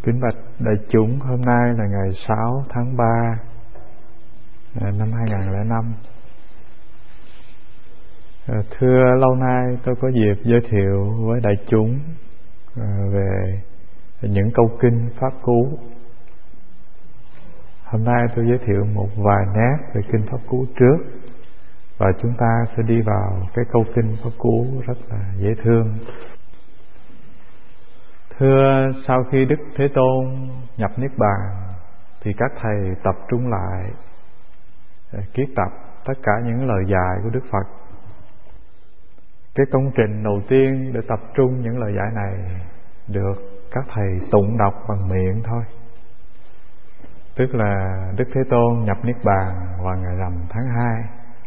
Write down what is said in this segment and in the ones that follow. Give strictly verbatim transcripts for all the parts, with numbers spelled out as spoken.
Kính bạch đại chúng, hôm nay là ngày sáu tháng ba năm hai nghìn không trăm lẻ năm. Thưa, lâu nay tôi có dịp giới thiệu với đại chúng về những câu kinh Pháp Cú. Hôm nay tôi giới thiệu một vài nét về kinh Pháp Cú trước, và chúng ta sẽ đi vào cái câu kinh Pháp Cú rất là dễ thương. Thưa, sau khi Đức Thế Tôn nhập Niết Bàn thì các thầy tập trung lại kiết tập tất cả những lời dạy của Đức Phật. Cái công trình đầu tiên để tập trung những lời dạy này được các thầy tụng đọc bằng miệng thôi. Tức là Đức Thế Tôn nhập Niết Bàn vào ngày rằm tháng hai.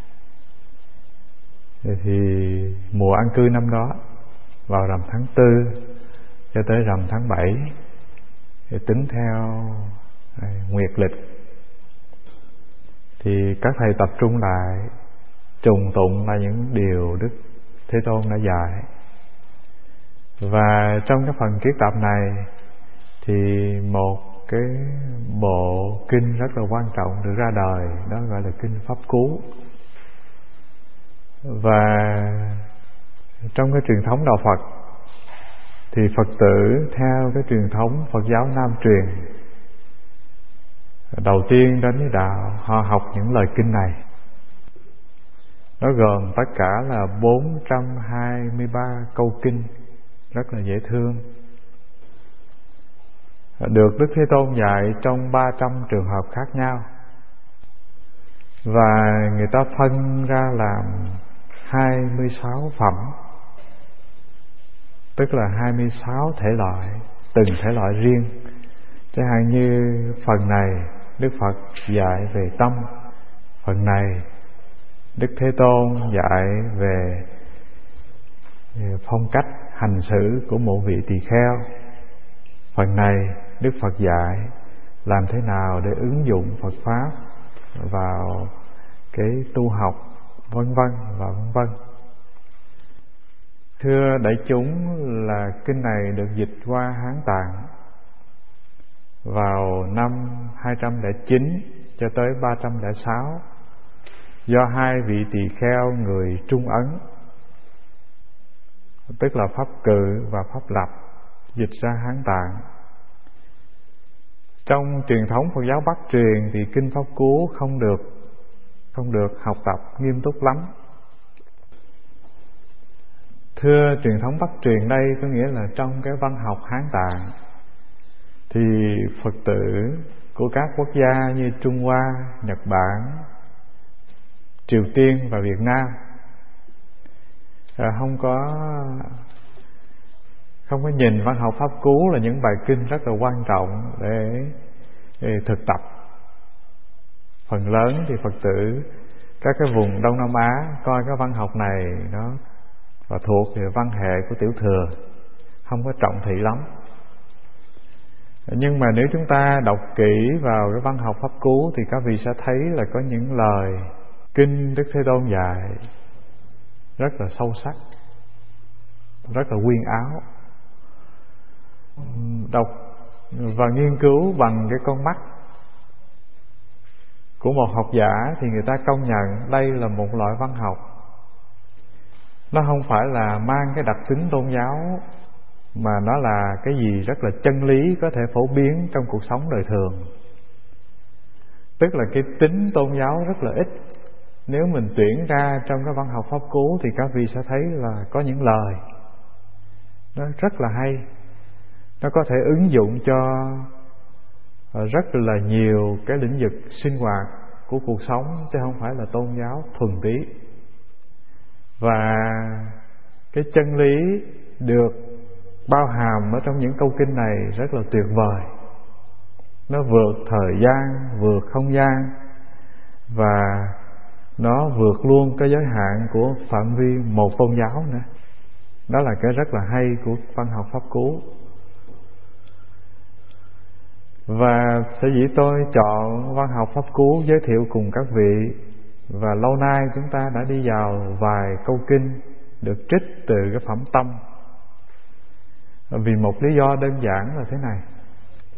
Thì mùa an cư năm đó vào rằm tháng tư cho tới rằm tháng bảy, thì tính theo nguyệt lịch. Thì các thầy tập trung lại trùng tụng là những điều Đức Thế Tôn đã dạy. Và trong cái phần kiết tập này thì một cái bộ kinh rất là quan trọng được ra đời, đó gọi là kinh Pháp Cú. Và trong cái truyền thống đạo Phật thì Phật tử theo cái truyền thống Phật giáo Nam truyền, đầu tiên đến với đạo, họ học những lời kinh này. Nó gồm tất cả là bốn trăm hai mươi ba câu kinh rất là dễ thương, được Đức Thế Tôn dạy trong ba trăm trường hợp khác nhau. Và người ta phân ra làm hai mươi sáu phẩm, tức là hai mươi sáu thể loại, từng thể loại riêng. Chẳng hạn như phần này Đức Phật dạy về tâm, phần này Đức Thế Tôn dạy về phong cách hành xử của một vị tỳ kheo, phần này Đức Phật dạy làm thế nào để ứng dụng Phật Pháp vào cái tu học, vân vân và vân vân. Thưa đại chúng, là kinh này được dịch qua Hán Tạng vào năm hai trăm lẻ chín cho tới ba trăm lẻ sáu do hai vị tỳ kheo người Trung Ấn, tức là Pháp Cự và Pháp Lập, dịch ra Hán Tạng. Trong truyền thống Phật giáo Bắc truyền thì kinh Pháp Cú không được không được học tập nghiêm túc lắm. Thưa, truyền thống Bắc truyền đây có nghĩa là trong cái văn học Hán Tạng thì Phật tử của các quốc gia như Trung Hoa, Nhật Bản, Triều Tiên và Việt Nam không có không có nhìn văn học Pháp Cú là những bài kinh rất là quan trọng để, để thực tập. Phần lớn thì Phật tử các cái vùng Đông Nam Á coi cái văn học này nó và thuộc về văn hệ của Tiểu Thừa, không có trọng thị lắm. Nhưng mà nếu chúng ta đọc kỹ vào cái văn học Pháp Cú thì các vị sẽ thấy là có những lời kinh Đức Thế Tôn dạy rất là sâu sắc, rất là quyên áo. Đọc và nghiên cứu bằng cái con mắt của một học giả thì người ta công nhận đây là một loại văn học. Nó không phải là mang cái đặc tính tôn giáo, mà nó là cái gì rất là chân lý, có thể phổ biến trong cuộc sống đời thường. Tức là cái tính tôn giáo rất là ít. Nếu mình tuyển ra trong cái văn học Pháp Cú thì các vị sẽ thấy là có những lời nó rất là hay, nó có thể ứng dụng cho rất là nhiều cái lĩnh vực sinh hoạt của cuộc sống, chứ không phải là tôn giáo thuần túy. Và cái chân lý được bao hàm ở trong những câu kinh này rất là tuyệt vời. Nó vượt thời gian, vượt không gian, và nó vượt luôn cái giới hạn của phạm vi một tôn giáo nữa. Đó là cái rất là hay của văn học Pháp Cú. Và sở dĩ tôi chọn văn học Pháp Cú giới thiệu cùng các vị, và lâu nay chúng ta đã đi vào vài câu kinh được trích từ cái phẩm Tâm, vì một lý do đơn giản là thế này.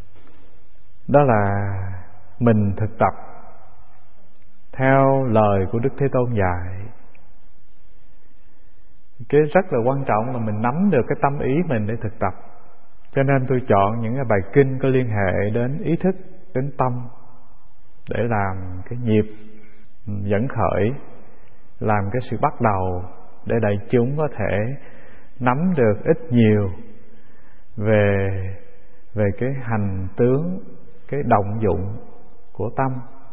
đó là mình thực tập theo lời của Đức Thế Tôn dạy. Cái rất là quan trọng là mình nắm được cái tâm ý mình để thực tập. Cho nên tôi chọn những cái bài kinh có liên hệ đến ý thức, đến tâm, để làm cái nhịp dẫn khởi, làm cái sự bắt đầu, để đại chúng có thể nắm được ít nhiều về về cái hành tướng, cái động dụng của tâm.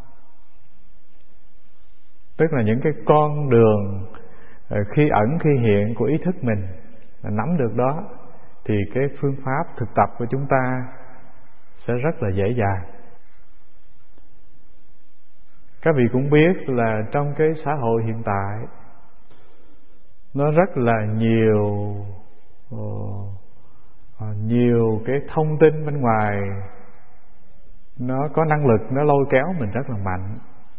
Tức là những cái con đường khi ẩn khi hiện của ý thức mình, là nắm được đó thì cái phương pháp thực tập của chúng ta sẽ rất là dễ dàng. Các vị cũng biết là trong cái xã hội hiện tại, nó rất là nhiều nhiều cái thông tin bên ngoài, nó có năng lực, nó lôi kéo mình rất là mạnh.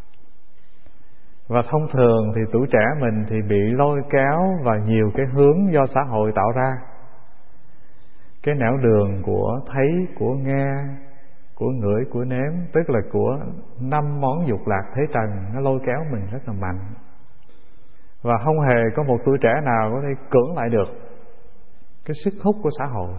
Và thông thường thì tuổi trẻ mình thì bị lôi kéo vào nhiều cái hướng do xã hội tạo ra. Cái nẻo đường của thấy, của nghe, của ngửi, của nếm, tức là của năm món dục lạc thế trần, nó lôi kéo mình rất là mạnh. Và không hề có một tuổi trẻ nào có thể cưỡng lại được cái sức hút của xã hội.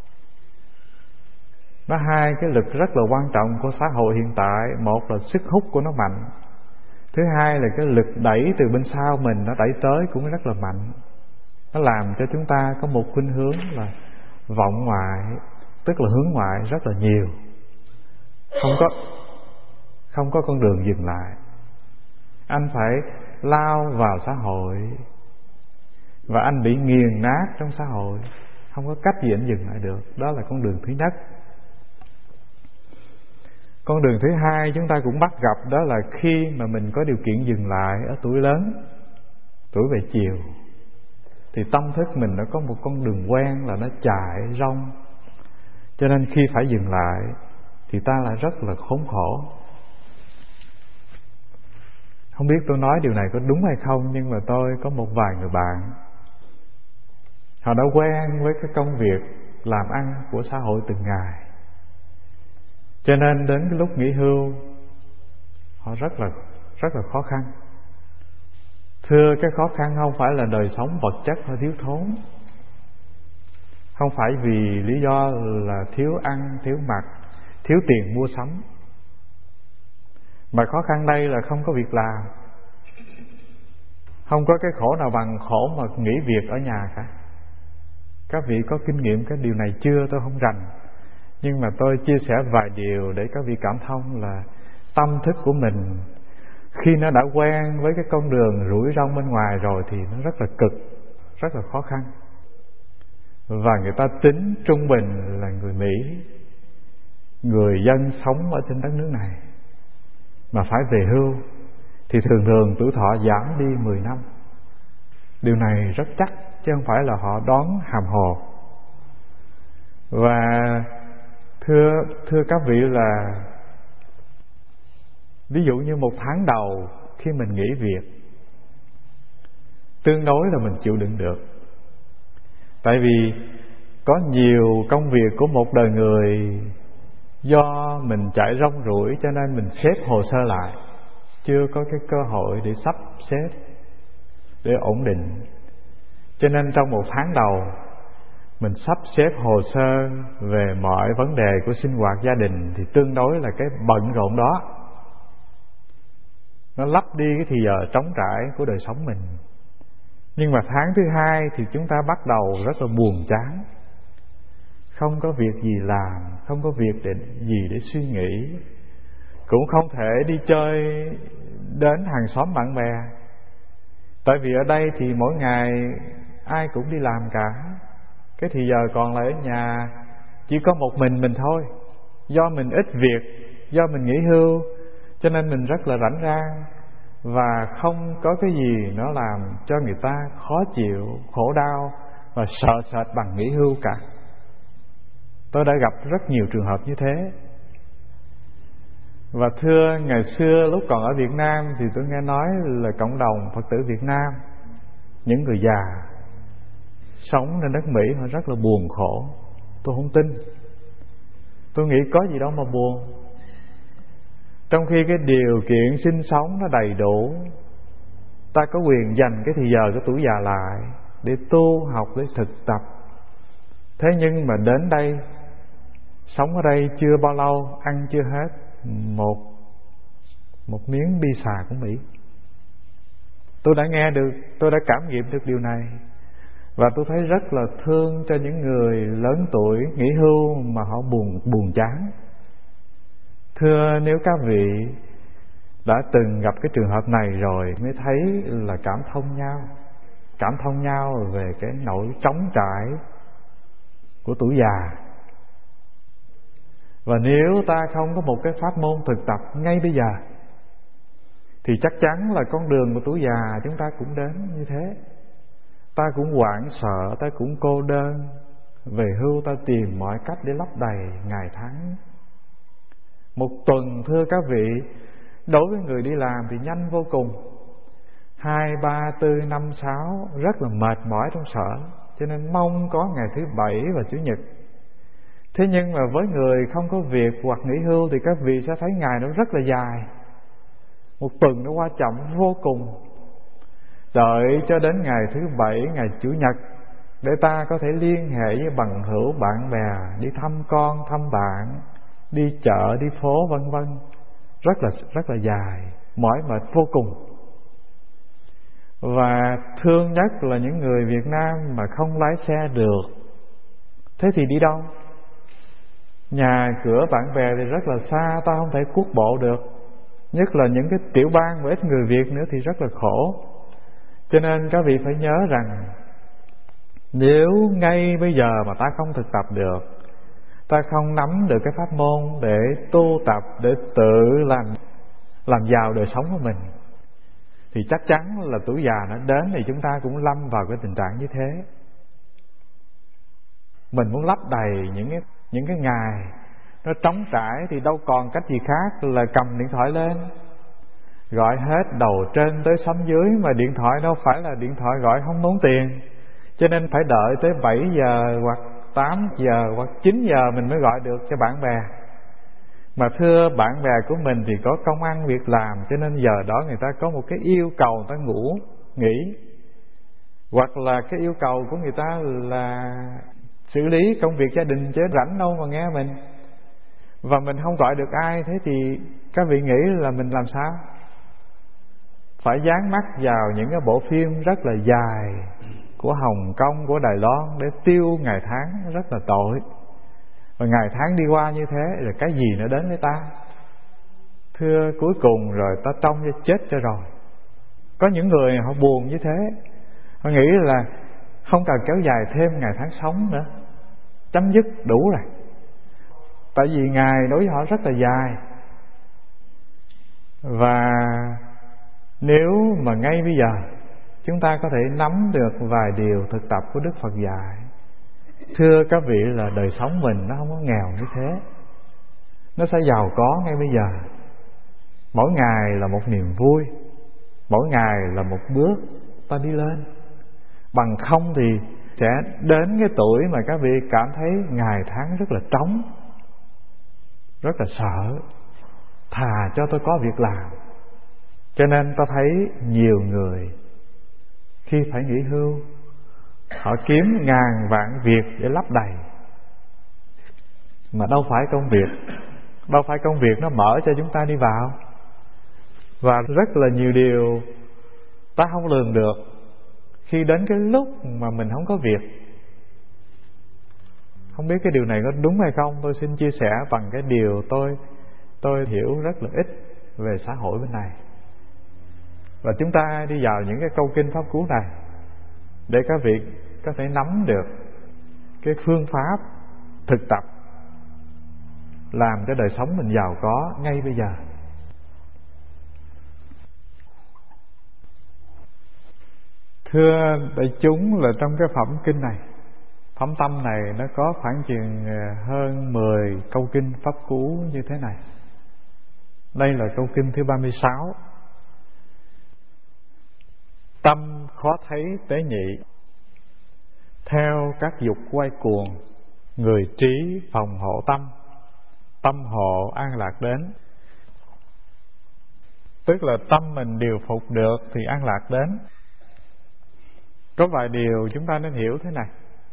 Nó hai cái lực rất là quan trọng của xã hội hiện tại. Một là sức hút của nó mạnh, thứ hai là cái lực đẩy từ bên sau mình nó đẩy tới cũng rất là mạnh. Nó làm cho chúng ta có một khuynh hướng là vọng ngoại, tức là hướng ngoại rất là nhiều. Không có Không có con đường dừng lại. Anh phải lao vào xã hội, và anh bị nghiền nát trong xã hội, không có cách gì anh dừng lại được. Đó là con đường thứ nhất. Con đường thứ hai chúng ta cũng bắt gặp, đó là khi mà mình có điều kiện dừng lại ở tuổi lớn, tuổi về chiều, thì tâm thức mình nó có một con đường quen là nó chạy rong. Cho nên khi phải dừng lại thì ta lại rất là khốn khổ. Không biết tôi nói điều này có đúng hay không, nhưng mà tôi có một vài người bạn, họ đã quen với cái công việc làm ăn của xã hội từng ngày, cho nên đến cái lúc nghỉ hưu họ rất là rất là khó khăn. Thưa, cái khó khăn không phải là đời sống vật chất hay thiếu thốn, không phải vì lý do là thiếu ăn, thiếu mặc, thiếu tiền mua sắm, mà khó khăn đây là không có việc làm. Không có cái khổ nào bằng khổ mà nghỉ việc ở nhà cả. Các vị có kinh nghiệm cái điều này chưa tôi không rành, nhưng mà tôi chia sẻ vài điều để các vị cảm thông là tâm thức của mình khi nó đã quen với cái con đường rủi ro bên ngoài rồi thì nó rất là cực, rất là khó khăn. Và người ta tính trung bình là người Mỹ, người dân sống ở trên đất nước này mà phải về hưu thì thường thường tuổi thọ giảm đi mười năm. Điều này rất chắc, chứ không phải là họ đoán hàm hồ. Và thưa thưa các vị là ví dụ như một tháng đầu khi mình nghỉ việc, tương đối là mình chịu đựng được. Tại vì có nhiều công việc của một đời người do mình chạy rong ruổi, cho nên mình xếp hồ sơ lại, chưa có cái cơ hội để sắp xếp, để ổn định. Cho nên trong một tháng đầu mình sắp xếp hồ sơ về mọi vấn đề của sinh hoạt gia đình thì tương đối là cái bận rộn đó nó lấp đi cái thì giờ trống trải của đời sống mình. Nhưng mà tháng thứ hai thì chúng ta bắt đầu rất là buồn chán, không có việc gì làm, không có việc để, gì để suy nghĩ, cũng không thể đi chơi đến hàng xóm bạn bè. Tại vì ở đây thì mỗi ngày ai cũng đi làm cả, cái thì giờ còn lại ở nhà chỉ có một mình mình thôi. Do mình ít việc, do mình nghỉ hưu, cho nên mình rất là rảnh rang, và không có cái gì nó làm cho người ta khó chịu, khổ đau và sợ sệt bằng nghỉ hưu cả. Tôi đã gặp rất nhiều trường hợp như thế. Và thưa, ngày xưa lúc còn ở Việt Nam thì tôi nghe nói là cộng đồng Phật tử Việt Nam, những người già sống trên đất Mỹ họ rất là buồn khổ. Tôi không tin. Tôi nghĩ có gì đâu mà buồn. trong khi cái điều kiện sinh sống nó đầy đủ, ta có quyền dành cái thì giờ của tuổi già lại để tu học, để thực tập. Thế nhưng mà đến đây, sống ở đây chưa bao lâu, ăn chưa hết một một miếng bi xà của Mỹ. Tôi đã nghe được, tôi đã cảm nghiệm được điều này, và tôi thấy rất là thương cho những người lớn tuổi nghỉ hưu mà họ buồn buồn chán. Thưa, nếu các vị đã từng gặp cái trường hợp này rồi mới thấy là cảm thông nhau, cảm thông nhau về cái nỗi trống trải của tuổi già. Và nếu ta không có một cái pháp môn thực tập ngay bây giờ thì chắc chắn là con đường của tuổi già chúng ta cũng đến như thế. Ta cũng hoảng sợ, ta cũng cô đơn. Về hưu ta tìm mọi cách để lấp đầy ngày tháng. Một tuần, thưa các vị, đối với người đi làm thì nhanh vô cùng. Hai, ba, tư, năm, sáu rất là mệt mỏi trong sở, cho nên mong có ngày thứ bảy và chủ nhật. Thế nhưng mà với người không có việc hoặc nghỉ hưu thì các vị sẽ thấy ngày nó rất là dài. Một tuần nó qua chậm vô cùng. Đợi cho đến ngày thứ bảy, ngày chủ nhật để ta có thể liên hệ với bằng hữu, bạn bè, đi thăm con, thăm bạn, đi chợ, đi phố vân vân. Rất là rất là dài, mỏi mệt vô cùng. Và thương nhất là những người Việt Nam mà không lái xe được. Thế thì đi đâu? Nhà cửa bạn bè thì rất là xa, ta không thể cuốc bộ được. Nhất là những cái tiểu bang mà ít người Việt nữa thì rất là khổ. Cho nên các vị phải nhớ rằng, nếu ngay bây giờ mà ta không thực tập được, ta không nắm được cái pháp môn để tu tập, để tự làm làm giàu đời sống của mình, thì chắc chắn là tuổi già nó đến thì chúng ta cũng lâm vào cái tình trạng như thế. Mình muốn lấp đầy những cái, những cái ngày nó trống trải thì đâu còn cách gì khác là cầm điện thoại lên, gọi hết đầu trên tới xóm dưới. Mà điện thoại đâu phải là điện thoại gọi không tốn tiền, cho nên phải đợi tới bảy giờ hoặc tám giờ hoặc chín giờ mình mới gọi được cho bạn bè. Mà thưa, bạn bè của mình thì có công ăn việc làm, cho nên giờ đó người ta có một cái yêu cầu người ta ngủ, nghỉ. Hoặc là cái yêu cầu của người ta là xử lý công việc gia đình, chứ rảnh đâu mà nghe mình. Và mình không gọi được ai, thế thì các vị nghĩ là mình làm sao? Phải dán mắt vào những cái bộ phim rất là dài của Hồng Kông, của Đài Loan để tiêu ngày tháng, rất là tội. Và ngày tháng đi qua như thế rồi cái gì nó đến với ta? Thưa, cuối cùng rồi ta trông cho chết cho rồi. Có những người họ buồn như thế, họ nghĩ là không cần kéo dài thêm ngày tháng sống nữa, chấm dứt đủ rồi. Tại vì ngày đối với họ rất là dài. Và nếu mà ngay bây giờ chúng ta có thể nắm được vài điều thực tập của Đức Phật dạy, thưa các vị, là đời sống mình nó không có nghèo như thế, nó sẽ giàu có ngay bây giờ. Mỗi ngày là một niềm vui, mỗi ngày là một bước ta đi lên. Bằng không thì sẽ đến cái tuổi mà các vị cảm thấy ngày tháng rất là trống, rất là sợ, thà cho tôi có việc làm. Cho nên ta thấy nhiều người khi phải nghỉ hưu, họ kiếm ngàn vạn việc để lấp đầy, mà đâu phải công việc, đâu phải công việc nó mở cho chúng ta đi vào. Và rất là nhiều điều ta không lường được khi đến cái lúc mà mình không có việc. Không biết cái điều này có đúng hay không, tôi xin chia sẻ bằng cái điều tôi tôi hiểu rất là ít về xã hội bên này. Và chúng ta đi vào những cái câu kinh pháp cú này để các vị có thể nắm được cái phương pháp thực tập làm cho đời sống mình giàu có ngay bây giờ. Thưa đại chúng, là trong cái phẩm kinh này, phẩm tâm này, nó có khoảng chừng hơn mười câu kinh pháp cú như thế này. Đây là câu kinh thứ ba mươi sáu. Tâm khó thấy tế nhị, theo các dục quay cuồng, người trí phòng hộ tâm, tâm hộ an lạc đến. Tức là tâm mình điều phục được thì an lạc đến. Có vài điều chúng ta nên hiểu thế này.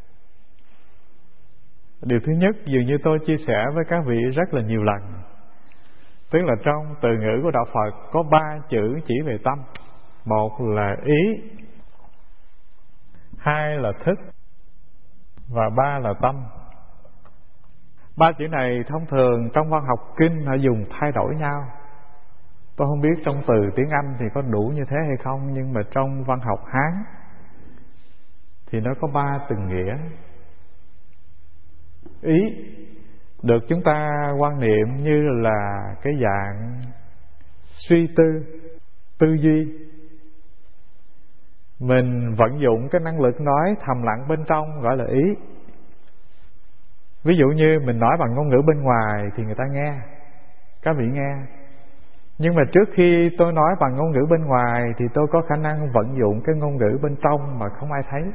Điều thứ nhất, dường như tôi chia sẻ với các vị rất là nhiều lần, tức là trong từ ngữ của Đạo Phật có ba chữ chỉ về tâm. Một là ý, hai là thức, và ba là tâm. Ba chữ này thông thường trong văn học kinh họ dùng thay đổi nhau. Tôi không biết trong từ tiếng Anh thì có đủ như thế hay không, nhưng mà trong văn học Hán thì nó có ba từ nghĩa. Ý được chúng ta quan niệm như là cái dạng suy tư, tư duy. Mình vận dụng cái năng lực nói thầm lặng bên trong gọi là ý. Ví dụ như mình nói bằng ngôn ngữ bên ngoài thì người ta nghe, các vị nghe. Nhưng mà trước khi tôi nói bằng ngôn ngữ bên ngoài thì tôi có khả năng vận dụng cái ngôn ngữ bên trong mà không ai thấy.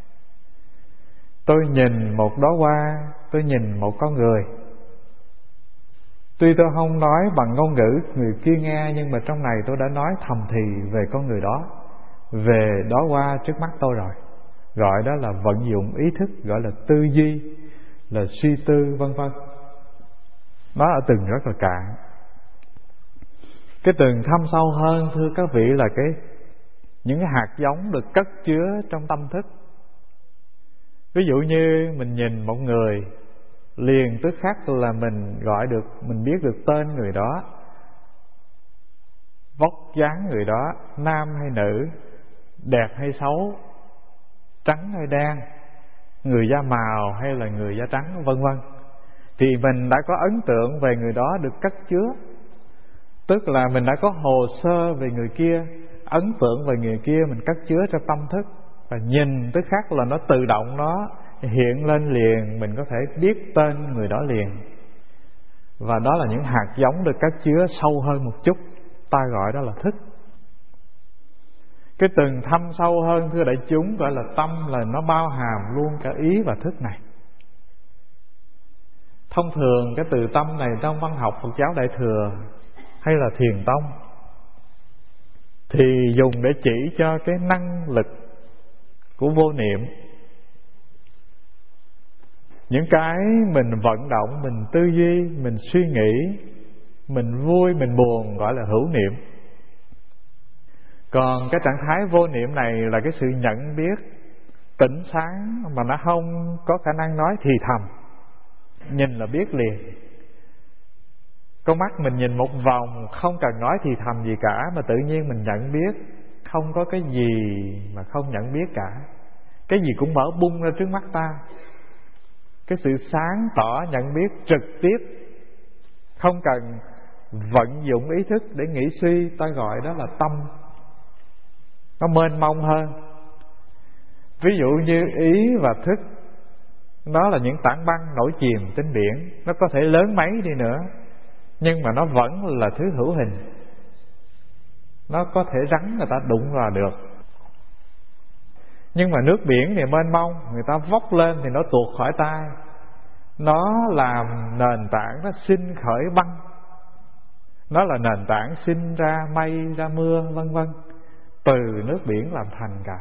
Tôi nhìn một đóa hoa, tôi nhìn một con người. Tuy tôi không nói bằng ngôn ngữ người kia nghe, nhưng mà trong này tôi đã nói thầm thì về con người đó, về đóa hoa trước mắt tôi rồi. Gọi đó là vận dụng ý thức, gọi là tư duy, là suy tư vân vân. Nó ở từng rất là cạn. Cái từng thâm sâu hơn thưa các vị là cái những cái hạt giống được cất chứa trong tâm thức. Ví dụ như mình nhìn một người, liền tức khắc là mình gọi được, mình biết được tên người đó, vóc dáng người đó, nam hay nữ, đẹp hay xấu, trắng hay đen, người da màu hay là người da trắng vân vân. Thì mình đã có ấn tượng về người đó được cất chứa. Tức là mình đã có hồ sơ về người kia, ấn tượng về người kia mình cất chứa trong tâm thức. Và nhìn tức khắc là nó tự động nó hiện lên liền, mình có thể biết tên người đó liền. Và đó là những hạt giống được cất chứa sâu hơn một chút, ta gọi đó là thức. Cái từng thâm sâu hơn thưa đại chúng gọi là tâm, là nó bao hàm luôn cả ý và thức này. Thông thường cái từ tâm này trong văn học Phật giáo Đại Thừa hay là Thiền Tông thì dùng để chỉ cho cái năng lực của vô niệm. Những cái mình vận động, mình tư duy, mình suy nghĩ, mình vui, mình buồn gọi là hữu niệm. Còn cái trạng thái vô niệm này là cái sự nhận biết tỉnh sáng mà nó không có khả năng nói thì thầm. Nhìn là biết liền. Con mắt mình nhìn một vòng không cần nói thì thầm gì cả, mà tự nhiên mình nhận biết. Không có cái gì mà không nhận biết cả. Cái gì cũng mở bung ra trước mắt ta. Cái sự sáng tỏ nhận biết trực tiếp, không cần vận dụng ý thức để nghĩ suy, ta gọi đó là tâm. Nó mênh mông hơn. Ví dụ như ý và thức, nó là những tảng băng nổi chìm trên biển. Nó có thể lớn mấy đi nữa, nhưng mà nó vẫn là thứ hữu hình. Nó có thể rắn người ta đụng vào được. Nhưng mà nước biển thì mênh mông, người ta vốc lên thì nó tuột khỏi tay. Nó làm nền tảng, nó sinh khởi băng. Nó là nền tảng sinh ra mây, ra mưa vân vân. Từ nước biển làm thành cả.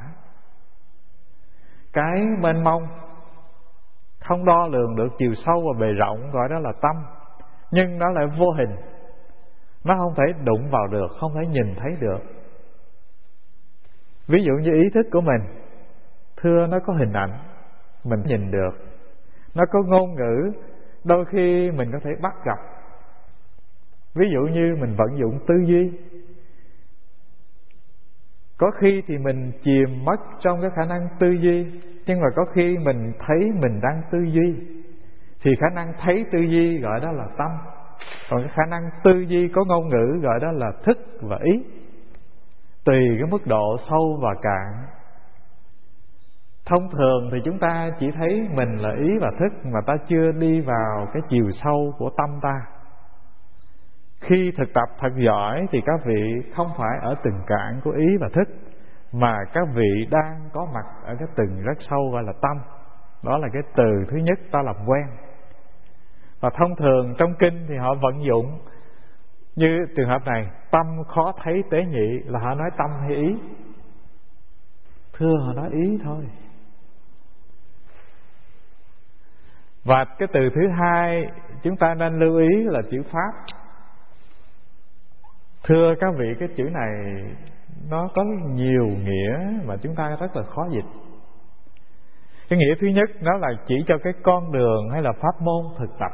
Cái mênh mông không đo lường được chiều sâu và bề rộng gọi đó là tâm. Nhưng nó lại vô hình. Nó không thể đụng vào được, không thể nhìn thấy được. Ví dụ như ý thức của mình, thưa nó có hình ảnh, mình nhìn được. Nó có ngôn ngữ, đôi khi mình có thể bắt gặp. Ví dụ như mình vận dụng tư duy, có khi thì mình chìm mất trong cái khả năng tư duy, nhưng mà có khi mình thấy mình đang tư duy, thì khả năng thấy tư duy gọi đó là tâm. Còn cái khả năng tư duy có ngôn ngữ gọi đó là thức và ý. Tùy cái mức độ sâu và cạn. Thông thường thì chúng ta chỉ thấy mình là ý và thức, mà ta chưa đi vào cái chiều sâu của tâm ta. Khi thực tập thật giỏi thì các vị không phải ở từng cạn của ý và thức, mà các vị đang có mặt ở cái từng rất sâu gọi là tâm. Đó là cái từ thứ nhất ta làm quen. Và thông thường trong kinh thì họ vận dụng Như trường hợp này, tâm khó thấy tế nhị, là họ nói tâm hay ý? Thưa, họ nói ý thôi. Và cái từ thứ hai chúng ta nên lưu ý là chữ pháp. Thưa các vị, cái chữ này nó có nhiều nghĩa mà chúng ta rất là khó dịch. Cái nghĩa thứ nhất, nó là chỉ cho cái con đường hay là pháp môn thực tập.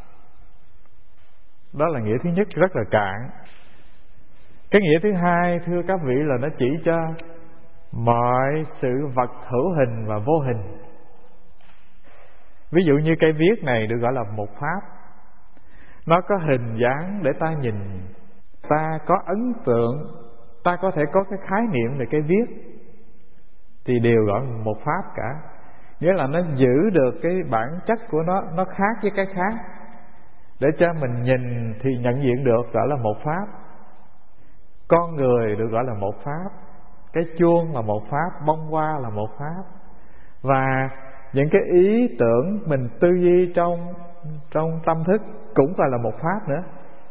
Đó là nghĩa thứ nhất, rất là cạn. Cái nghĩa thứ hai, thưa các vị, là nó chỉ cho mọi sự vật hữu hình và vô hình. Ví dụ như cây viết này được gọi là một pháp. Nó có hình dáng để ta nhìn, ta có ấn tượng, ta có thể có cái khái niệm về cây viết, thì đều gọi là một pháp cả. Nghĩa là nó giữ được cái bản chất của nó, nó khác với cái khác, để cho mình nhìn thì nhận diện được, gọi là một pháp. Con người được gọi là một pháp, cái chuông là một pháp, bông hoa là một pháp. Và những cái ý tưởng mình tư duy trong trong tâm thức cũng gọi là một pháp nữa.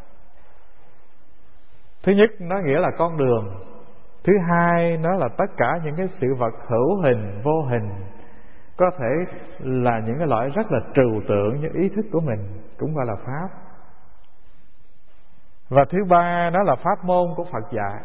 Thứ nhất, nó nghĩa là con đường. Thứ hai, nó là tất cả những cái sự vật hữu hình, vô hình, có thể là những cái loại rất là trừu tượng như ý thức của mình, cũng gọi là pháp. Và thứ ba, nó là pháp môn của Phật dạy.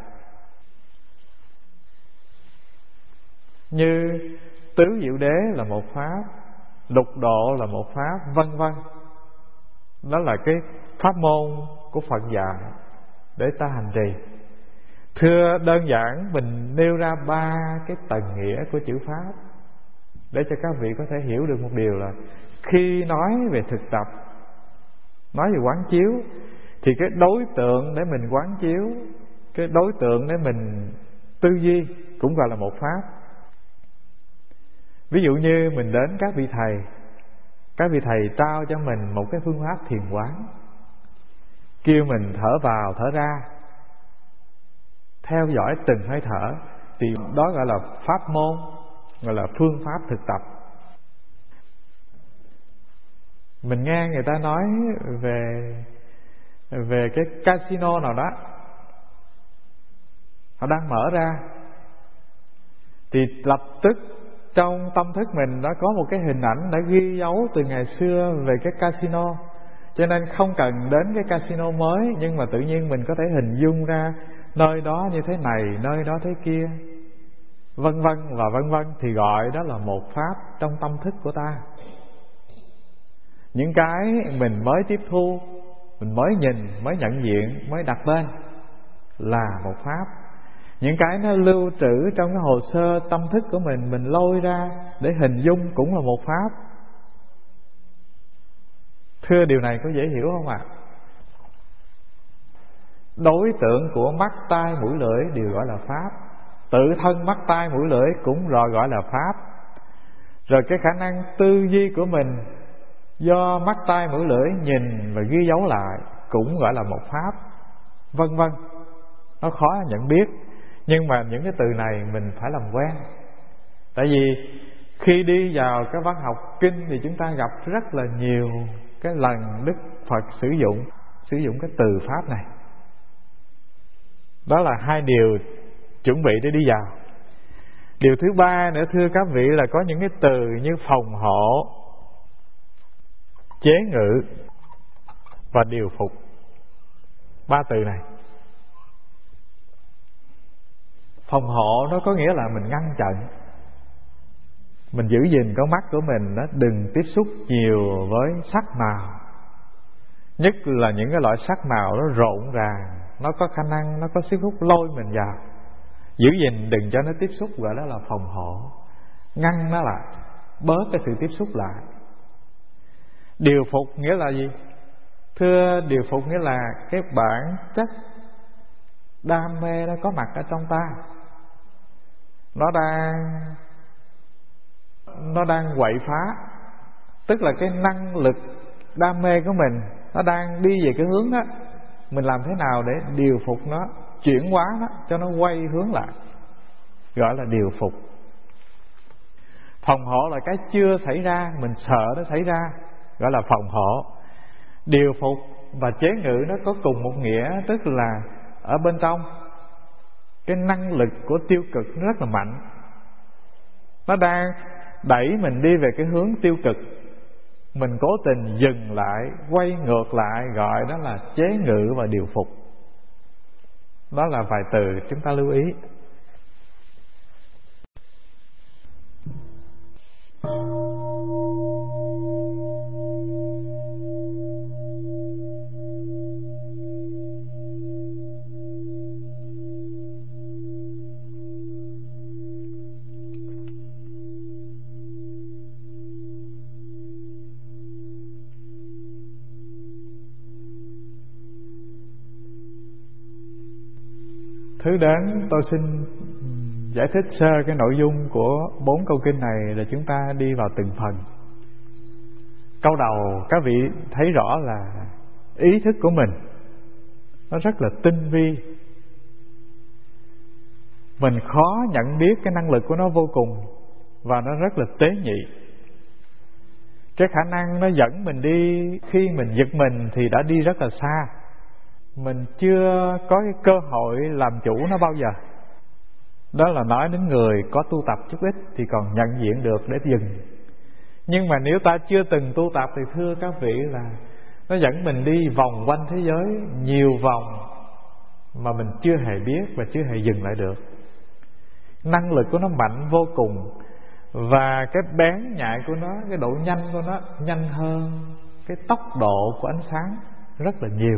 Như tứ diệu đế là một pháp, lục độ là một pháp, vân vân. Đó là cái pháp môn của Phật dạy để ta hành trì. Thưa, đơn giản mình nêu ra ba cái tầng nghĩa của chữ pháp, để cho các vị có thể hiểu được một điều là khi nói về thực tập, nói về quán chiếu, thì cái đối tượng để mình quán chiếu, cái đối tượng để mình tư duy cũng gọi là một pháp. Ví dụ như mình đến các vị thầy, các vị thầy trao cho mình một cái phương pháp thiền quán, kêu mình thở vào thở ra, theo dõi từng hơi thở, thì đó gọi là pháp môn, gọi là phương pháp thực tập. Mình nghe người ta nói về về cái casino nào đó, họ đang mở ra, thì lập tức trong tâm thức mình đã có một cái hình ảnh đã ghi dấu từ ngày xưa về cái casino. Cho nên không cần đến cái casino mới, nhưng mà tự nhiên mình có thể hình dung ra nơi đó như thế này, nơi đó thế kia, vân vân và vân vân, thì gọi đó là một pháp trong tâm thức của ta. Những cái mình mới tiếp thu, mình mới nhìn, mới nhận diện, mới đặt tên là một pháp. Những cái nó lưu trữ trong cái hồ sơ tâm thức của mình, mình lôi ra để hình dung cũng là một pháp. Thưa, điều này có dễ hiểu không ạ? Đối tượng của mắt, tai, mũi, lưỡi đều gọi là pháp. Tự thân mắt, tai, mũi, lưỡi cũng rồi gọi là pháp. Rồi cái khả năng tư duy của mình do mắt, tai, mũi, lưỡi nhìn và ghi dấu lại cũng gọi là một pháp, vân vân. Nó khó nhận biết, nhưng mà những cái từ này mình phải làm quen. Tại vì khi đi vào cái văn học kinh thì chúng ta gặp rất là nhiều cái lần Đức Phật sử dụng sử dụng cái từ pháp này. Đó là hai điều chuẩn bị để đi vào. Điều thứ ba nữa, thưa các vị, là có những cái từ như phòng hộ, chế ngự và điều phục. Ba từ này. Phòng hộ nó có nghĩa là mình ngăn chặn, mình giữ gìn con mắt của mình nó đừng tiếp xúc nhiều với sắc màu, nhất là những cái loại sắc màu nó rộn ràng, nó có khả năng, nó có sức hút lôi mình vào. Giữ gìn đừng cho nó tiếp xúc, gọi đó là phòng hộ, ngăn nó lại, bớt cái sự tiếp xúc lại. Điều phục nghĩa là gì? Thưa, điều phục nghĩa là cái bản chất đam mê nó có mặt ở trong ta, nó đang nó đang quậy phá, tức là cái năng lực đam mê của mình nó đang đi về cái hướng đó. Mình làm thế nào để điều phục nó, chuyển hóa nó cho nó quay hướng lại, gọi là điều phục. Phòng hộ là cái chưa xảy ra, mình sợ nó xảy ra, gọi là phòng hộ. Điều phục và chế ngự nó có cùng một nghĩa, tức là ở bên trong cái năng lực của tiêu cực nó rất là mạnh, nó đang đẩy mình đi về cái hướng tiêu cực. Mình cố tình dừng lại, quay ngược lại, gọi đó là chế ngự và điều phục. Đó là vài từ chúng ta lưu ý. Thứ đến tôi xin giải thích sơ cái nội dung của bốn câu kinh này, là chúng ta đi vào từng phần. Câu đầu các vị thấy rõ là ý thức của mình nó rất là tinh vi, mình khó nhận biết cái năng lực của nó vô cùng, và nó rất là tế nhị. Cái khả năng nó dẫn mình đi, khi mình giật mình thì đã đi rất là xa, mình chưa có cái cơ hội làm chủ nó bao giờ. Đó là nói đến người có tu tập chút ít thì còn nhận diện được để dừng. Nhưng mà nếu ta chưa từng tu tập thì thưa các vị là nó dẫn mình đi vòng quanh thế giới nhiều vòng mà mình chưa hề biết và chưa hề dừng lại được. Năng lực của nó mạnh vô cùng, và cái bén nhạy của nó, cái độ nhanh của nó nhanh hơn cái tốc độ của ánh sáng rất là nhiều.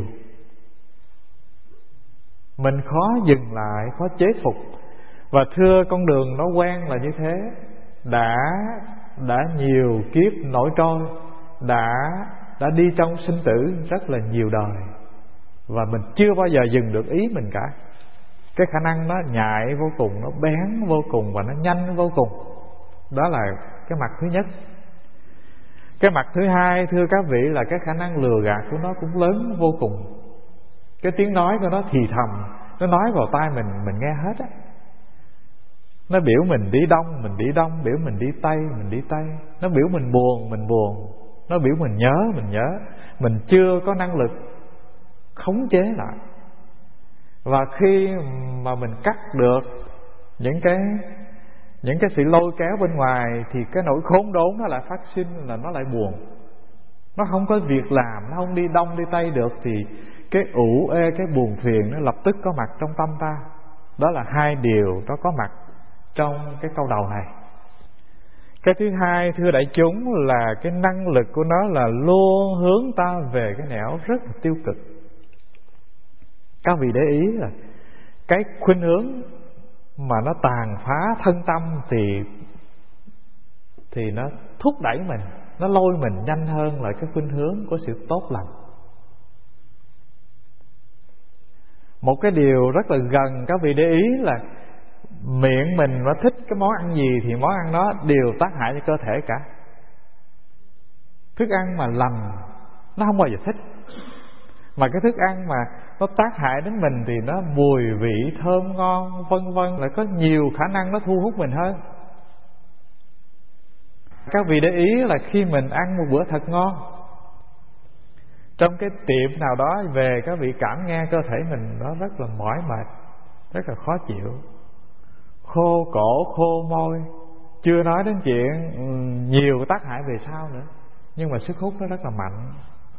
Mình khó dừng lại, khó chế phục. Và thưa con đường nó quen là như thế, Đã đã nhiều kiếp nổi trôi, Đã đã đi trong sinh tử rất là nhiều đời, và mình chưa bao giờ dừng được ý mình cả. Cái khả năng nó nhạy vô cùng, nó bén vô cùng, và nó nhanh vô cùng. Đó là cái mặt thứ nhất. Cái mặt thứ hai thưa các vị là cái khả năng lừa gạt của nó cũng lớn vô cùng. Cái tiếng nói của nó thì thầm, nó nói vào tai mình, mình nghe hết á. Nó biểu mình đi đông, mình đi đông. Biểu mình đi tây, mình đi tây. Nó biểu mình buồn, mình buồn. Nó biểu mình nhớ, mình nhớ. Mình chưa có năng lực khống chế lại. Và khi mà mình cắt được những cái những cái sự lôi kéo bên ngoài, thì cái nỗi khốn đốn nó lại phát sinh, là nó lại buồn. Nó không có việc làm, nó không đi đông đi tây được, thì cái ủ ê, cái buồn phiền nó lập tức có mặt trong tâm ta. Đó là hai điều nó có mặt trong cái câu đầu này. Cái thứ hai thưa đại chúng là cái năng lực của nó là luôn hướng ta về cái nẻo rất là tiêu cực. Các vị để ý là cái khuynh hướng mà nó tàn phá thân tâm thì thì nó thúc đẩy mình, nó lôi mình nhanh hơn là cái khuynh hướng của sự tốt lành. Một cái điều rất là gần các vị để ý là miệng mình nó thích cái món ăn gì thì món ăn đó đều tác hại cho cơ thể cả. Thức ăn mà lành nó không bao giờ thích, mà cái thức ăn mà nó tác hại đến mình thì nó mùi vị thơm ngon vân vân, lại có nhiều khả năng nó thu hút mình hơn. Các vị để ý là khi mình ăn một bữa thật ngon, trong cái tiệm nào đó về, các vị cảm nghe cơ thể mình nó rất là mỏi mệt, rất là khó chịu, khô cổ khô môi, chưa nói đến chuyện nhiều tác hại về sau nữa, nhưng mà sức hút nó rất là mạnh.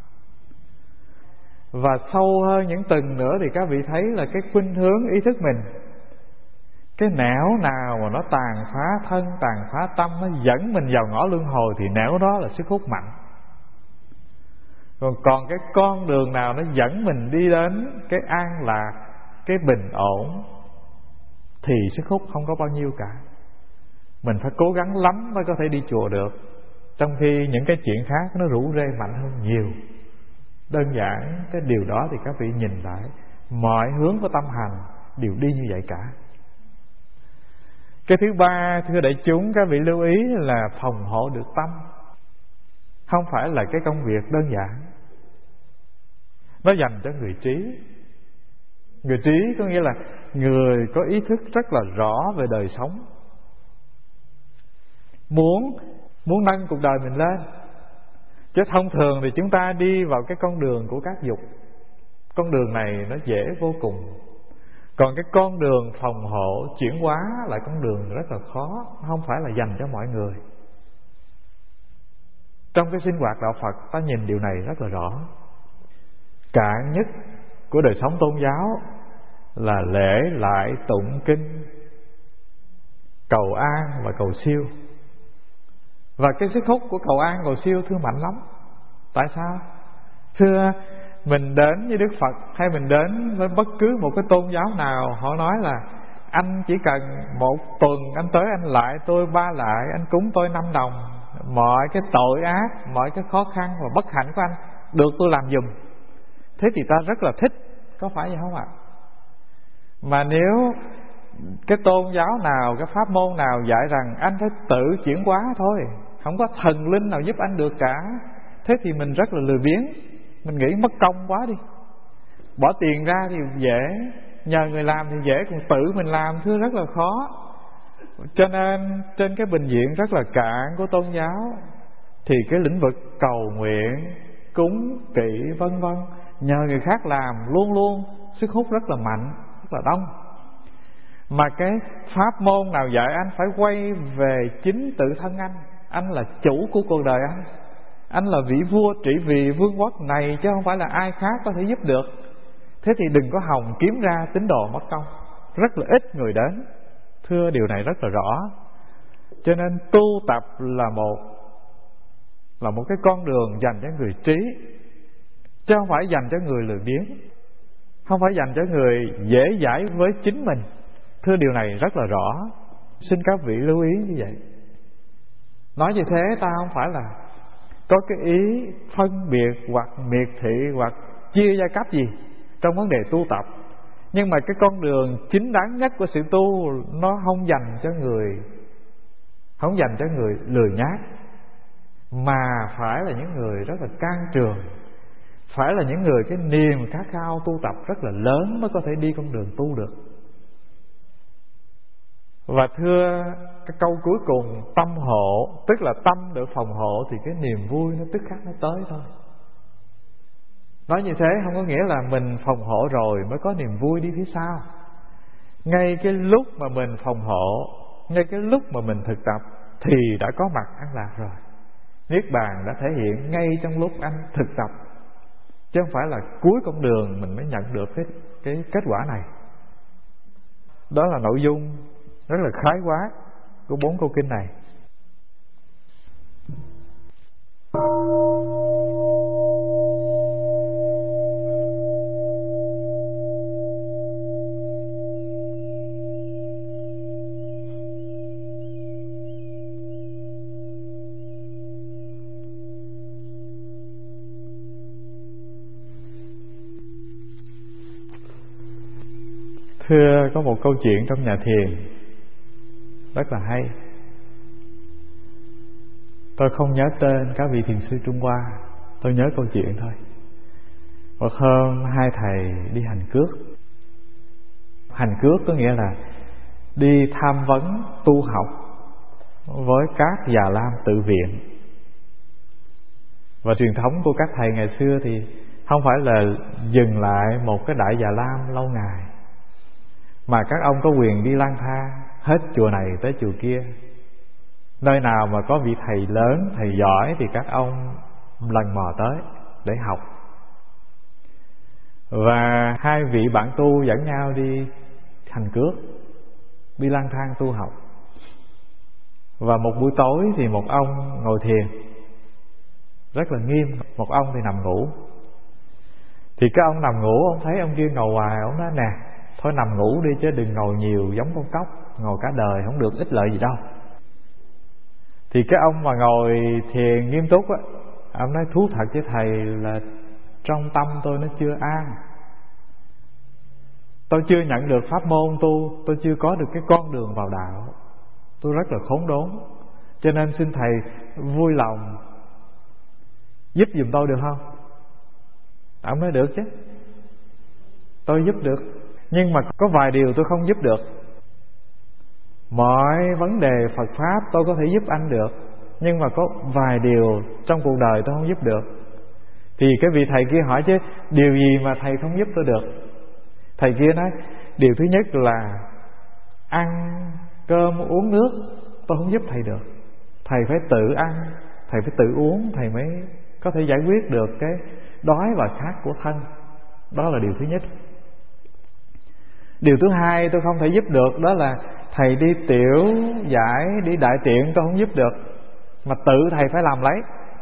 Và sâu hơn những tầng nữa thì các vị thấy là cái khuynh hướng ý thức mình, cái nẻo nào mà nó tàn phá thân, tàn phá tâm, nó dẫn mình vào ngõ luân hồi thì nẻo đó là sức hút mạnh. Còn còn cái con đường nào nó dẫn mình đi đến cái an lạc, cái bình ổn, thì sức hút không có bao nhiêu cả. Mình phải cố gắng lắm mới có thể đi chùa được, trong khi những cái chuyện khác nó rủ rê mạnh hơn nhiều. Đơn giản cái điều đó thì các vị nhìn lại, mọi hướng của tâm hành đều đi như vậy cả. Cái thứ ba thưa đại chúng, các vị lưu ý là phòng hộ được tâm. Không phải là cái công việc đơn giản, nó dành cho người trí. Người trí có nghĩa là người có ý thức rất là rõ về đời sống, muốn muốn nâng cuộc đời mình lên. Chứ thông thường thì chúng ta đi vào cái con đường của các dục. Con đường này nó dễ vô cùng. Còn cái con đường phòng hộ chuyển hóa là con đường rất là khó, không phải là dành cho mọi người. Trong cái sinh hoạt đạo Phật, ta nhìn điều này rất là rõ. Cạn nhất của đời sống tôn giáo là lễ lại tụng kinh, cầu an và cầu siêu. Và cái sức hút của cầu an cầu siêu thưa mạnh lắm. Tại sao? Thưa, mình đến với Đức Phật hay mình đến với bất cứ một cái tôn giáo nào, họ nói là anh chỉ cần một tuần anh tới anh lại tôi ba lại, anh cúng tôi năm đồng, mọi cái tội ác, mọi cái khó khăn và bất hạnh của anh được tôi làm giùm. Thế thì ta rất là thích, có phải vậy không ạ? Mà nếu cái tôn giáo nào, cái pháp môn nào dạy rằng anh phải tự chuyển hóa thôi, không có thần linh nào giúp anh được cả, thế thì mình rất là lười biếng. Mình nghĩ mất công quá đi. Bỏ tiền ra thì dễ, nhờ người làm thì dễ, còn tự mình làm thưa rất là khó. Cho nên trên cái bình diện rất là cạn của tôn giáo thì cái lĩnh vực cầu nguyện, cúng kỵ vân vân, nhờ người khác làm luôn luôn sức hút rất là mạnh, rất là đông. Mà cái pháp môn nào dạy anh phải quay về chính tự thân anh. Anh là chủ của cuộc đời anh. Anh là vị vua trị vì vương quốc này, chứ không phải là ai khác có thể giúp được. Thế thì đừng có hòng kiếm ra tín đồ mất công. Rất là ít người đến. Thưa, điều này rất là rõ. Cho nên tu tập là một Là một cái con đường dành cho người trí, chứ không phải dành cho người lười biếng, không phải dành cho người dễ dãi với chính mình. Thưa, điều này rất là rõ. Xin các vị lưu ý như vậy. Nói như thế ta không phải là có cái ý phân biệt hoặc miệt thị hoặc chia giai cấp gì trong vấn đề tu tập. Nhưng mà cái con đường chính đáng nhất của sự tu nó không dành cho người Không dành cho người lười nhác, mà phải là những người rất là can trường, phải là những người cái niềm khát khao tu tập rất là lớn mới có thể đi con đường tu được. Và thưa, cái câu cuối cùng, tâm hộ, tức là tâm được phòng hộ thì cái niềm vui nó tức khắc nó tới thôi. Nói như thế không có nghĩa là mình phòng hộ rồi mới có niềm vui đi phía sau. Ngay cái lúc mà mình phòng hộ, ngay cái lúc mà mình thực tập thì đã có mặt an lạc rồi. Niết bàn đã thể hiện ngay trong lúc anh thực tập, chứ không phải là cuối con đường mình mới nhận được cái, cái kết quả này. Đó là nội dung rất là khái quát của bốn câu kinh này. Thưa, có một câu chuyện trong nhà thiền rất là hay. Tôi không nhớ tên các vị thiền sư Trung Hoa, tôi nhớ câu chuyện thôi. Một hôm hai thầy đi hành cước. Hành cước có nghĩa là đi tham vấn tu học với các già lam tự viện. Và truyền thống của các thầy ngày xưa thì không phải là dừng lại một cái đại già lam lâu ngày, mà các ông có quyền đi lang thang hết chùa này tới chùa kia. Nơi nào mà có vị thầy lớn, thầy giỏi thì các ông lần mò tới để học. Và hai vị bạn tu dẫn nhau đi hành cước, đi lang thang tu học. Và một buổi tối thì một ông ngồi thiền rất là nghiêm, một ông thì nằm ngủ. Thì cái ông nằm ngủ, ông thấy ông kia ngồi hoài, ông nói nè, thôi nằm ngủ đi chứ đừng ngồi nhiều giống con cóc, ngồi cả đời không được ích lợi gì đâu. Thì cái ông mà ngồi thiền nghiêm túc á, ông nói thú thật với thầy là trong tâm tôi nó chưa an. Tôi chưa nhận được pháp môn tu, tôi chưa có được cái con đường vào đạo. Tôi rất là khốn đốn. Cho nên xin thầy vui lòng giúp giùm tôi được không? Ông nói được chứ, tôi giúp được. Nhưng mà có vài điều tôi không giúp được. Mọi vấn đề Phật Pháp tôi có thể giúp anh được, nhưng mà có vài điều trong cuộc đời tôi không giúp được. Thì cái vị thầy kia hỏi chứ điều gì mà thầy không giúp tôi được? Thầy kia nói điều thứ nhất là ăn cơm uống nước tôi không giúp thầy được. Thầy phải tự ăn, thầy phải tự uống, thầy mới có thể giải quyết được cái đói và khát của thân. Đó là điều thứ nhất. Điều thứ hai tôi không thể giúp được, đó là thầy đi tiểu giải, đi đại tiện tôi không giúp được, mà tự thầy phải làm lấy.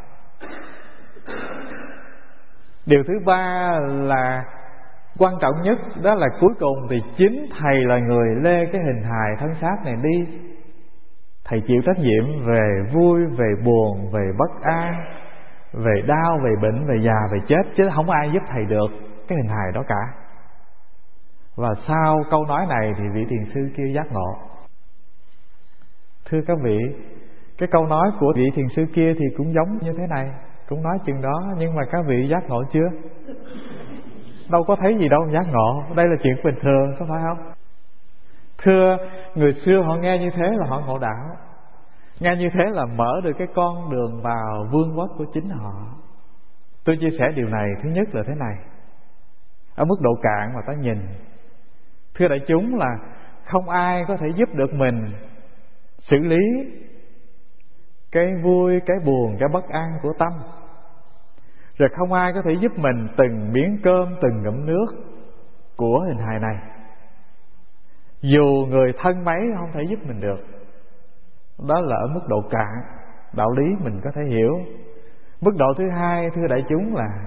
Điều thứ ba là quan trọng nhất, đó là cuối cùng thì chính thầy là người lê cái hình hài thân xác này đi. Thầy chịu trách nhiệm về vui, về buồn, về bất an, về đau, về bệnh, về già, về chết, chứ không ai giúp thầy được cái hình hài đó cả. Và sau câu nói này thì vị thiền sư kia giác ngộ. Thưa các vị, cái câu nói của vị thiền sư kia thì cũng giống như thế này, cũng nói chừng đó, nhưng mà các vị giác ngộ chưa? Đâu có thấy gì đâu giác ngộ, đây là chuyện bình thường, có phải không? Thưa, người xưa họ nghe như thế là họ ngộ đạo, nghe như thế là mở được cái con đường vào vương quốc của chính họ. Tôi chia sẻ điều này, thứ nhất là thế này, ở mức độ cạn mà ta nhìn, thưa đại chúng, là không ai có thể giúp được mình xử lý cái vui, cái buồn, cái bất an của tâm. Rồi không ai có thể giúp mình từng miếng cơm, từng ngụm nước của hình hài này. Dù người thân mấy không thể giúp mình được. Đó là ở mức độ cạn, đạo lý mình có thể hiểu. Mức độ thứ hai, thưa đại chúng, là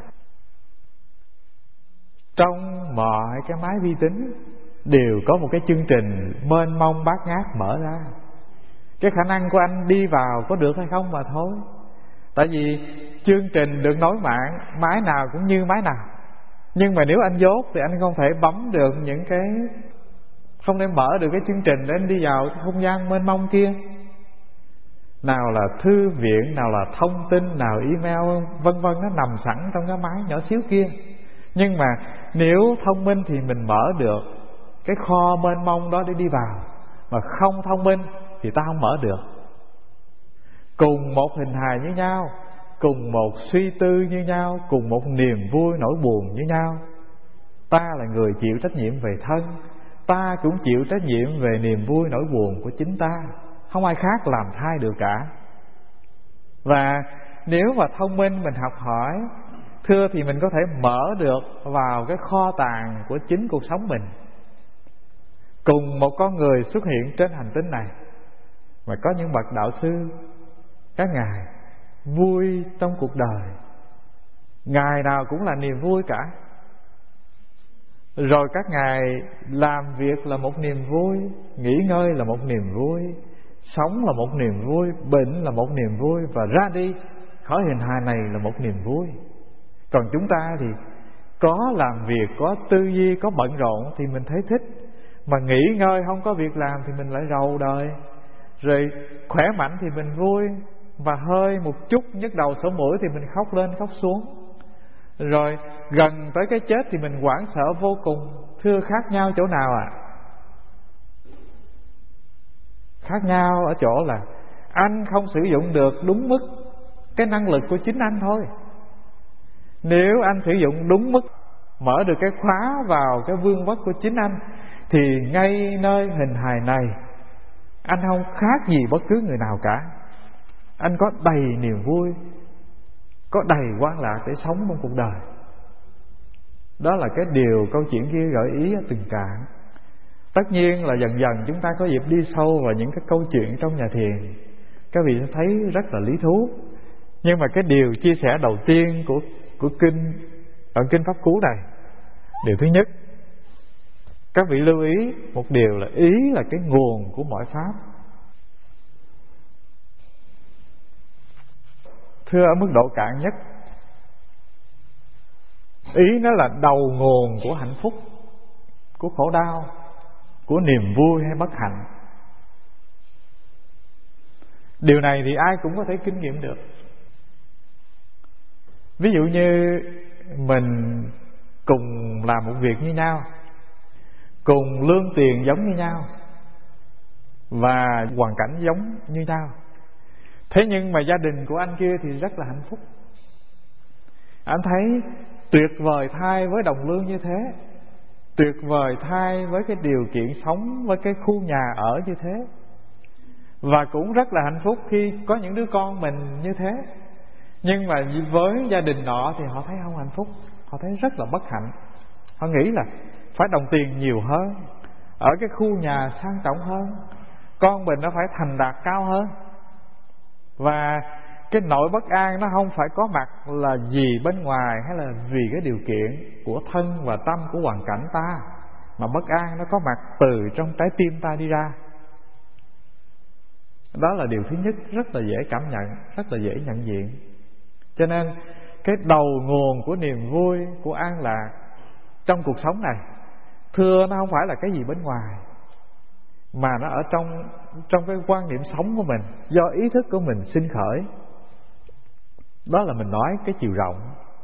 trong mọi cái máy vi tính đều có một cái chương trình mênh mông bát ngát mở ra. Cái khả năng của anh đi vào có được hay không mà thôi. Tại vì chương trình được nối mạng, máy nào cũng như máy nào. Nhưng mà nếu anh dốt thì anh không thể bấm được những cái, không thể mở được cái chương trình để anh đi vào cái không gian mênh mông kia. Nào là thư viện, nào là thông tin, nào email, vân vân, nó nằm sẵn trong cái máy nhỏ xíu kia. Nhưng mà nếu thông minh thì mình mở được cái kho mênh mông đó để đi vào. Mà không thông minh thì ta không mở được. Cùng một hình hài như nhau, cùng một suy tư như nhau, cùng một niềm vui nỗi buồn như nhau. Ta là người chịu trách nhiệm về thân, ta cũng chịu trách nhiệm về niềm vui nỗi buồn của chính ta. Không ai khác làm thay được cả. Và nếu mà thông minh mình học hỏi, thưa, thì mình có thể mở được vào cái kho tàng của chính cuộc sống mình. Cùng một con người xuất hiện trên hành tinh này, mà có những bậc đạo sư, các ngài vui trong cuộc đời, ngày nào cũng là niềm vui cả. Rồi các ngài làm việc là một niềm vui, nghỉ ngơi là một niềm vui, sống là một niềm vui, bệnh là một niềm vui, và ra đi khỏi hình hài này là một niềm vui. Còn chúng ta thì có làm việc, có tư duy, có bận rộn thì mình thấy thích, mà nghỉ ngơi không có việc làm thì mình lại rầu đời. Rồi khỏe mạnh thì mình vui, và hơi một chút nhức đầu sổ mũi thì mình khóc lên khóc xuống. Rồi gần tới cái chết thì mình hoảng sợ vô cùng. Thưa, khác nhau chỗ nào ạ? À? Khác nhau ở chỗ là anh không sử dụng được đúng mức cái năng lực của chính anh thôi. Nếu anh sử dụng đúng mức, mở được cái khóa vào cái vương quốc của chính anh, thì ngay nơi hình hài này anh không khác gì bất cứ người nào cả. Anh có đầy niềm vui, có đầy quan lạc để sống trong cuộc đời. Đó là cái điều câu chuyện kia gợi ý ở từng cạn. Tất nhiên là dần dần chúng ta có dịp đi sâu vào những cái câu chuyện trong nhà thiền, các vị sẽ thấy rất là lý thú. Nhưng mà cái điều chia sẻ đầu tiên của, của kinh ở kinh Pháp Cú này, điều thứ nhất, các vị lưu ý một điều là ý là cái nguồn của mọi pháp. Thưa, ở mức độ cạn nhất, ý nó là đầu nguồn của hạnh phúc, của khổ đau, của niềm vui hay bất hạnh. Điều này thì ai cũng có thể kinh nghiệm được. Ví dụ như mình cùng làm một việc như nhau, cùng lương tiền giống như nhau, và hoàn cảnh giống như nhau, Thế nhưng mà gia đình của anh kia thì rất là hạnh phúc. Anh thấy tuyệt vời thay với đồng lương như thế, tuyệt vời thay với cái điều kiện sống, với cái khu nhà ở như thế, và cũng rất là hạnh phúc khi có những đứa con mình như thế. Nhưng mà với gia đình nọ thì họ thấy không hạnh phúc, họ thấy rất là bất hạnh. Họ nghĩ là phải đồng tiền nhiều hơn, ở cái khu nhà sang trọng hơn, con mình nó phải thành đạt cao hơn. Và cái nỗi bất an nó không phải có mặt là vì bên ngoài hay là vì cái điều kiện của thân và tâm của hoàn cảnh ta, mà bất an nó có mặt từ trong trái tim ta đi ra. Đó là điều thứ nhất, rất là dễ cảm nhận, rất là dễ nhận diện. Cho nên cái đầu nguồn của niềm vui, của an lạc trong cuộc sống này, thưa, nó không phải là cái gì bên ngoài, mà nó ở trong trong cái quan niệm sống của mình, do ý thức của mình sinh khởi. Đó là mình nói cái chiều rộng.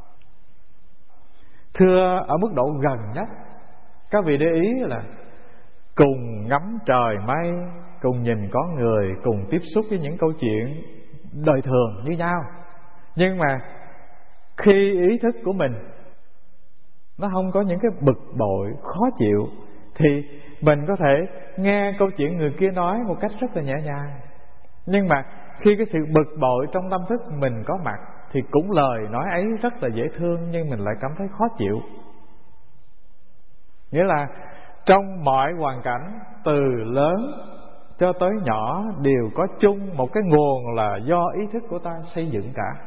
Thưa, ở mức độ gần nhất, các vị để ý là cùng ngắm trời mây, cùng nhìn con người, cùng tiếp xúc với những câu chuyện đời thường như nhau. Nhưng mà khi ý thức của mình nó không có những cái bực bội, khó chịu, thì mình có thể nghe câu chuyện người kia nói một cách rất là nhẹ nhàng. Nhưng mà khi cái sự bực bội trong tâm thức mình có mặt, thì cũng lời nói ấy rất là dễ thương, nhưng mình lại cảm thấy khó chịu. Nghĩa là trong mọi hoàn cảnh, từ lớn cho tới nhỏ, đều có chung một cái nguồn là do ý thức của ta xây dựng cả.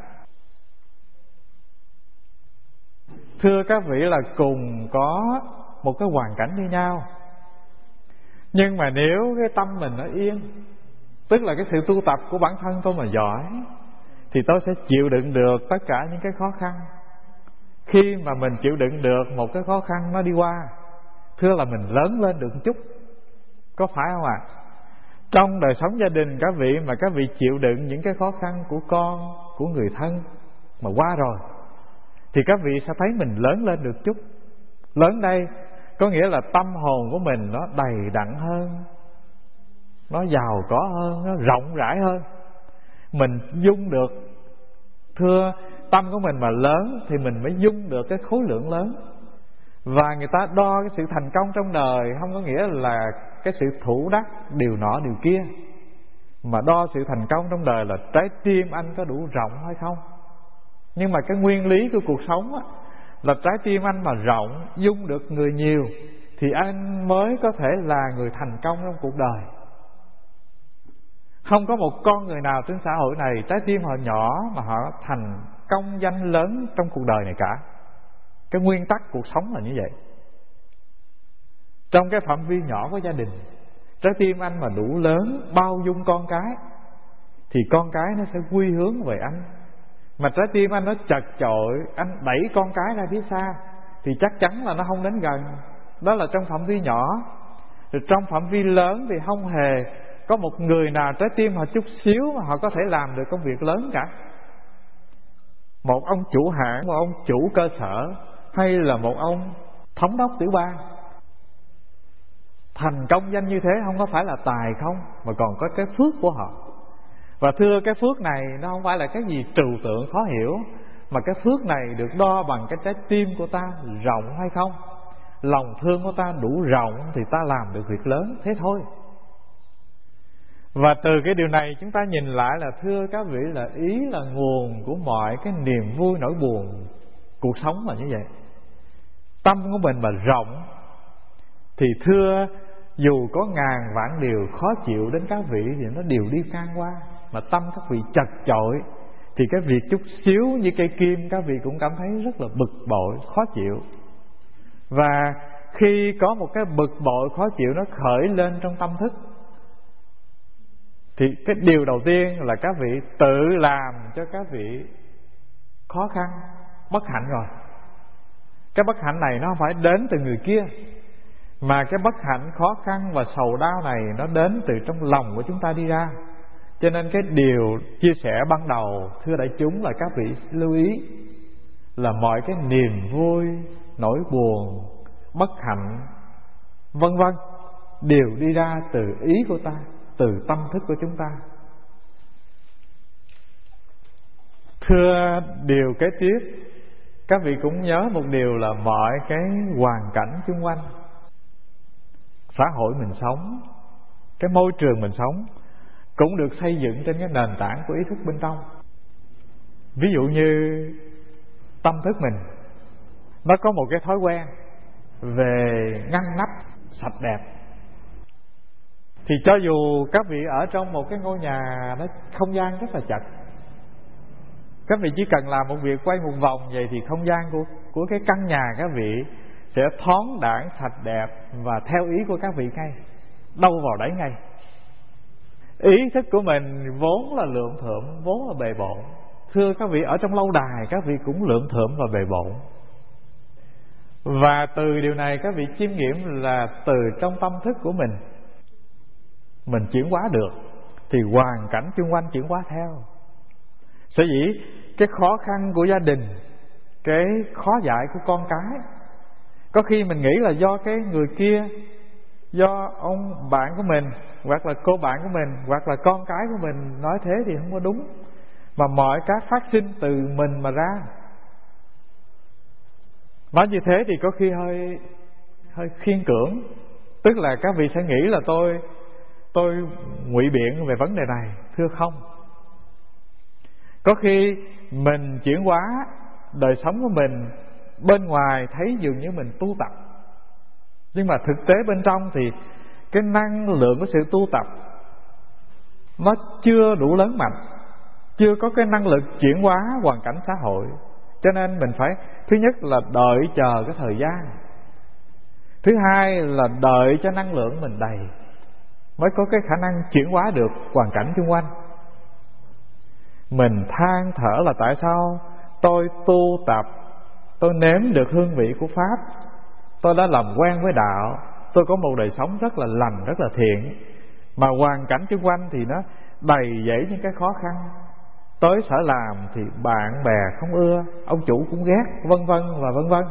Thưa các vị, là cùng có một cái hoàn cảnh như nhau, nhưng mà nếu cái tâm mình nó yên, tức là cái sự tu tập của bản thân tôi mà giỏi, thì tôi sẽ chịu đựng được tất cả những cái khó khăn. Khi mà mình chịu đựng được một cái khó khăn nó đi qua, thưa là mình lớn lên được một chút. Có phải không ạ? À? Trong đời sống gia đình các vị mà các vị chịu đựng những cái khó khăn của con, của người thân mà qua rồi, thì các vị sẽ thấy mình lớn lên được chút. Lớn đây có nghĩa là tâm hồn của mình nó đầy đặn hơn, nó giàu có hơn, nó rộng rãi hơn. Mình dung được, thưa, tâm của mình mà lớn thì mình mới dung được cái khối lượng lớn. Và người ta đo cái sự thành công trong đời không có nghĩa là cái sự thủ đắc điều nọ điều kia, mà đo sự thành công trong đời là trái tim anh có đủ rộng hay không. Nhưng mà cái nguyên lý của cuộc sống á, là trái tim anh mà rộng, dung được người nhiều, thì anh mới có thể là người thành công trong cuộc đời. Không có một con người nào trên xã hội này trái tim họ nhỏ mà họ thành công danh lớn trong cuộc đời này cả. Cái nguyên tắc cuộc sống là như vậy. Trong cái phạm vi nhỏ của gia đình, trái tim anh mà đủ lớn bao dung con cái, thì con cái nó sẽ quy hướng về anh. Mà trái tim anh nó chật chội, anh đẩy con cái ra phía xa, thì chắc chắn là nó không đến gần. Đó là trong phạm vi nhỏ. Rồi trong phạm vi lớn thì không hề có một người nào trái tim họ chút xíu mà họ có thể làm được công việc lớn cả. Một ông chủ hãng, một ông chủ cơ sở, hay là một ông thống đốc tiểu bang, thành công danh như thế không có phải là tài không, mà còn có cái phước của họ. Và thưa, cái phước này nó không phải là cái gì trừu tượng khó hiểu, mà cái phước này được đo bằng cái trái tim của ta rộng hay không. Lòng thương của ta đủ rộng thì ta làm được việc lớn, thế thôi. Và từ cái điều này chúng ta nhìn lại là, thưa các vị, là ý là nguồn của mọi cái niềm vui nỗi buồn cuộc sống là như vậy. Tâm của mình mà rộng thì thưa, dù có ngàn vạn điều khó chịu đến các vị thì nó đều đi ngang qua. Mà tâm các vị chật chội thì cái việc chút xíu như cây kim các vị cũng cảm thấy rất là bực bội, khó chịu. Và khi có một cái bực bội khó chịu nó khởi lên trong tâm thức, thì cái điều đầu tiên là các vị tự làm cho các vị khó khăn, bất hạnh rồi. Cái bất hạnh này nó không phải đến từ người kia, mà cái bất hạnh, khó khăn và sầu đau này nó đến từ trong lòng của chúng ta đi ra. Cho nên cái điều chia sẻ ban đầu, thưa đại chúng, là các vị lưu ý là mọi cái niềm vui, nỗi buồn, bất hạnh, vân vân đều đi ra từ ý của ta, từ tâm thức của chúng ta. Thưa điều kế tiếp, các vị cũng nhớ một điều là mọi cái hoàn cảnh xung quanh, xã hội mình sống, cái môi trường mình sống cũng được xây dựng trên cái nền tảng của ý thức bên trong. Ví dụ như tâm thức mình nó có một cái thói quen về ngăn nắp sạch đẹp, thì cho dù các vị ở trong một cái ngôi nhà nó không gian rất là chật, các vị chỉ cần làm một việc quay một vòng vậy thì không gian của, của cái căn nhà các vị sẽ thoáng đãng sạch đẹp và theo ý của các vị ngay, đâu vào đấy ngay. Ý thức của mình vốn là lượng thượm, vốn là bề bộn. Thưa các vị, ở trong lâu đài các vị cũng lượng thượm và bề bộn. Và từ điều này các vị chiêm nghiệm là từ trong tâm thức của mình mình chuyển hóa được, thì hoàn cảnh xung quanh chuyển hóa theo. Sở dĩ cái khó khăn của gia đình, cái khó dạy của con cái, có khi mình nghĩ là do cái người kia, do ông bạn của mình, hoặc là cô bạn của mình, hoặc là con cái của mình nói thế thì không có đúng, mà mọi cái phát sinh từ mình mà ra. Nói như thế thì có khi hơi hơi khiên cưỡng, tức là các vị sẽ nghĩ là tôi tôi ngụy biện về vấn đề này. Thưa không, có khi mình chuyển hóa đời sống của mình, bên ngoài thấy dường như mình tu tập, nhưng mà thực tế bên trong thì cái năng lượng của sự tu tập nó chưa đủ lớn mạnh, chưa có cái năng lực chuyển hóa hoàn cảnh xã hội. Cho nên mình phải, thứ nhất là đợi chờ cái thời gian, thứ hai là đợi cho năng lượng mình đầy mới có cái khả năng chuyển hóa được hoàn cảnh xung quanh. Mình than thở là tại sao tôi tu tập, tôi nếm được hương vị của Pháp, tôi đã làm quen với đạo, tôi có một đời sống rất là lành, rất là thiện, mà hoàn cảnh xung quanh thì nó đầy dẫy những cái khó khăn. Tới sở làm thì bạn bè không ưa, ông chủ cũng ghét, vân vân và vân vân.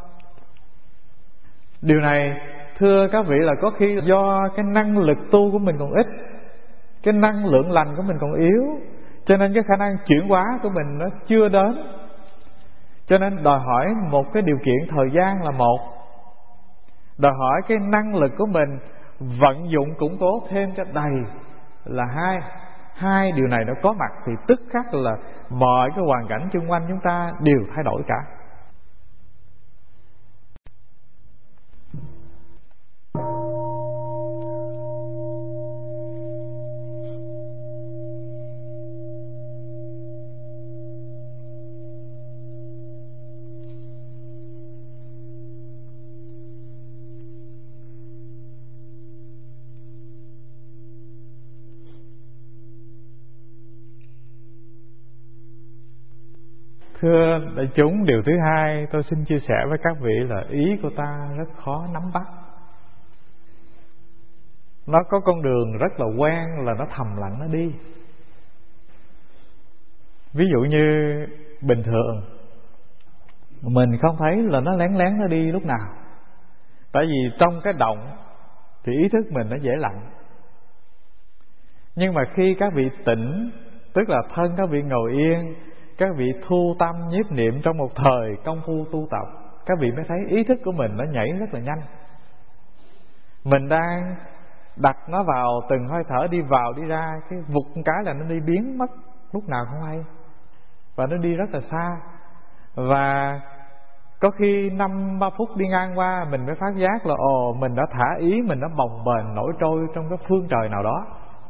Điều này thưa các vị là có khi do cái năng lực tu của mình còn ít, cái năng lượng lành của mình còn yếu, cho nên cái khả năng chuyển hóa của mình nó chưa đến. Cho nên đòi hỏi một cái điều kiện thời gian là một, đòi hỏi cái năng lực của mình vận dụng củng cố thêm cho đầy là hai. Hai điều này nó có mặt thì tức khắc là mọi cái hoàn cảnh xung quanh chúng ta đều thay đổi cả. Thưa đại chúng, điều thứ hai tôi xin chia sẻ với các vị là ý của ta rất khó nắm bắt. Nó có con đường rất là quen là nó thầm lặng nó đi. Ví dụ như bình thường mình không thấy là nó lén lén nó đi lúc nào, tại vì trong cái động thì ý thức mình nó dễ lặng. Nhưng mà khi các vị tỉnh, tức là thân các vị ngồi yên, các vị thu tâm nhiếp niệm trong một thời công phu tu tập, các vị mới thấy ý thức của mình nó nhảy rất là nhanh. Mình đang đặt nó vào từng hơi thở đi vào đi ra, cái vụt cái là nó đi biến mất lúc nào không hay, và nó đi rất là xa. Và có khi năm ba phút đi ngang qua mình mới phát giác là ồ, mình đã thả ý mình nó bồng bềnh nổi trôi trong cái phương trời nào đó.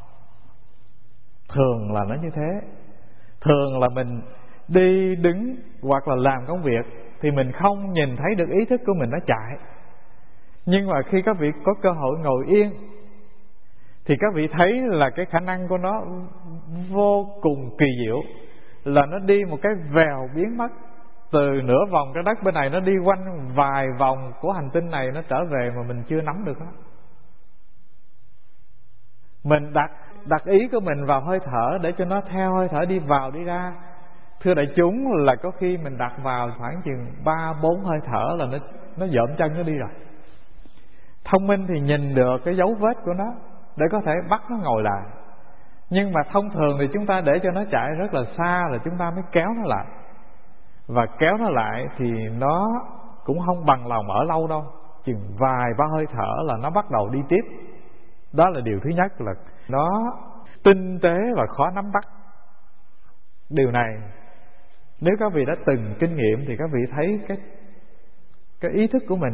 Thường là nó như thế. Thường là mình đi đứng hoặc là làm công việc thì mình không nhìn thấy được ý thức của mình nó chạy. Nhưng mà khi các vị có cơ hội ngồi yên thì các vị thấy là cái khả năng của nó vô cùng kỳ diệu, là nó đi một cái vèo biến mất. Từ nửa vòng trái đất bên này nó đi quanh vài vòng của hành tinh này, nó trở về mà mình chưa nắm được đó. Mình đặt đặt ý của mình vào hơi thở để cho nó theo hơi thở đi vào đi ra. Thưa đại chúng, là có khi mình đặt vào khoảng chừng ba bốn hơi thở là nó nó dợm chân nó đi rồi. Thông minh thì nhìn được cái dấu vết của nó để có thể bắt nó ngồi lại. Nhưng mà thông thường thì chúng ta để cho nó chạy rất là xa là chúng ta mới kéo nó lại. Và kéo nó lại thì nó cũng không bằng lòng ở lâu đâu, chừng vài ba hơi thở là nó bắt đầu đi tiếp. Đó là điều thứ nhất, là nó tinh tế và khó nắm bắt. Điều này nếu các vị đã từng kinh nghiệm thì các vị thấy cái cái ý thức của mình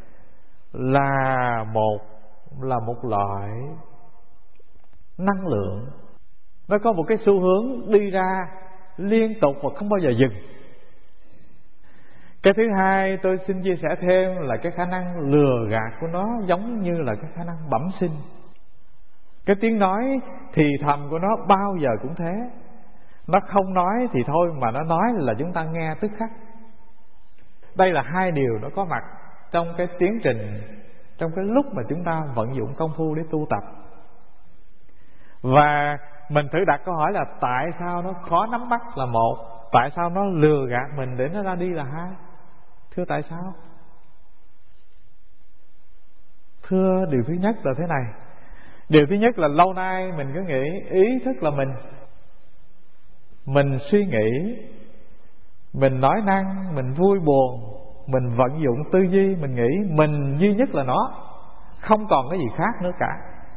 là một là một loại năng lượng, nó có một cái xu hướng đi ra liên tục và không bao giờ dừng. Cái thứ hai tôi xin chia sẻ thêm là cái khả năng lừa gạt của nó giống như là cái khả năng bẩm sinh. Cái tiếng nói thì thầm của nó bao giờ cũng thế. Nó không nói thì thôi, mà nó nói là chúng ta nghe tức khắc. Đây là hai điều nó có mặt trong cái tiến trình, trong cái lúc mà chúng ta vận dụng công phu để tu tập. Và mình thử đặt câu hỏi là tại sao nó khó nắm bắt là một, tại sao nó lừa gạt mình để nó ra đi là hai? Thưa tại sao? Thưa điều thứ nhất là thế này. Điều thứ nhất là lâu nay mình cứ nghĩ ý thức là mình. Mình suy nghĩ, mình nói năng, mình vui buồn, mình vận dụng tư duy, mình nghĩ mình duy nhất là nó, không còn cái gì khác nữa cả.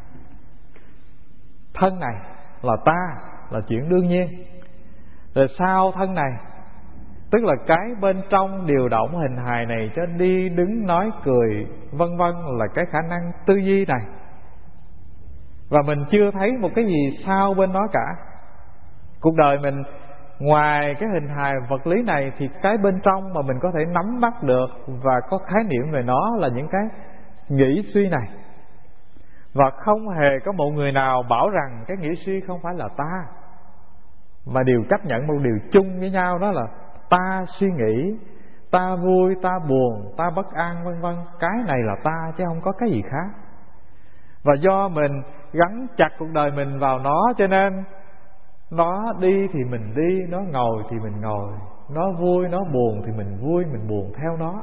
Thân này là ta, là chuyện đương nhiên. Rồi sau thân này, tức là cái bên trong điều động hình hài này cho đi đứng nói cười vân vân là cái khả năng tư duy này. Và mình chưa thấy một cái gì sau bên nó cả. Cuộc đời mình ngoài cái hình hài vật lý này thì cái bên trong mà mình có thể nắm bắt được và có khái niệm về nó là những cái nghĩ suy này. Và không hề có một người nào bảo rằng cái nghĩ suy không phải là ta, mà đều chấp nhận một điều chung với nhau, đó là ta suy nghĩ, ta vui, ta buồn, ta bất an vân vân. Cái này là ta chứ không có cái gì khác. Và do mình gắn chặt cuộc đời mình vào nó, cho nên nó đi thì mình đi, nó ngồi thì mình ngồi, nó vui, nó buồn thì mình vui, mình buồn theo nó.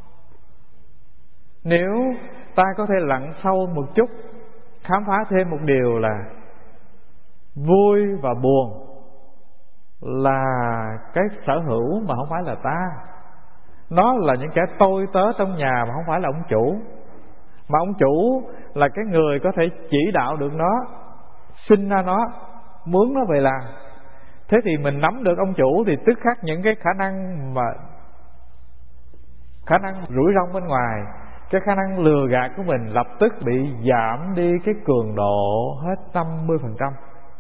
Nếu ta có thể lặn sâu một chút, khám phá thêm một điều là vui và buồn là cái sở hữu mà không phải là ta. Nó là những kẻ tôi tớ trong nhà mà không phải là ông chủ. Mà ông chủ là cái người có thể chỉ đạo được nó, sinh ra nó, mướn nó về làm. Thế thì mình nắm được ông chủ thì tức khắc những cái khả năng mà khả năng rủi ro bên ngoài, cái khả năng lừa gạt của mình lập tức bị giảm đi cái cường độ hết năm mươi phần trăm.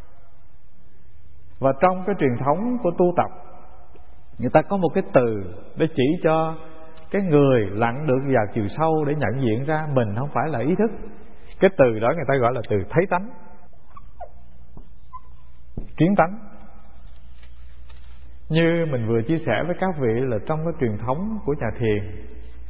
Và trong cái truyền thống của tu tập, người ta có một cái từ để chỉ cho cái người lặn được vào chiều sâu để nhận diện ra mình không phải là ý thức. Cái từ đó người ta gọi là từ thấy tánh, kiến tánh. Như mình vừa chia sẻ với các vị là trong cái truyền thống của nhà thiền,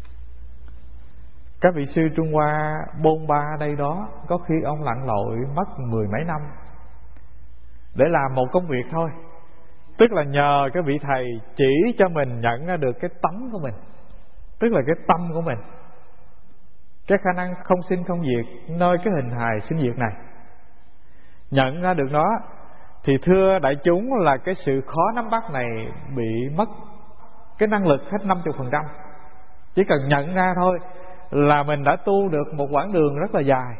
các vị sư Trung Hoa bôn ba đây đó, có khi ông lặn lội mất mười mấy năm để làm một công việc thôi. Tức là nhờ cái vị thầy chỉ cho mình nhận ra được cái tánh của mình, tức là cái tâm của mình, cái khả năng không sinh không diệt nơi cái hình hài sinh diệt này. Nhận ra được nó thì thưa đại chúng là cái sự khó nắm bắt này bị mất cái năng lực hết năm mươi phần trăm. Chỉ cần nhận ra thôi là mình đã tu được một quãng đường rất là dài,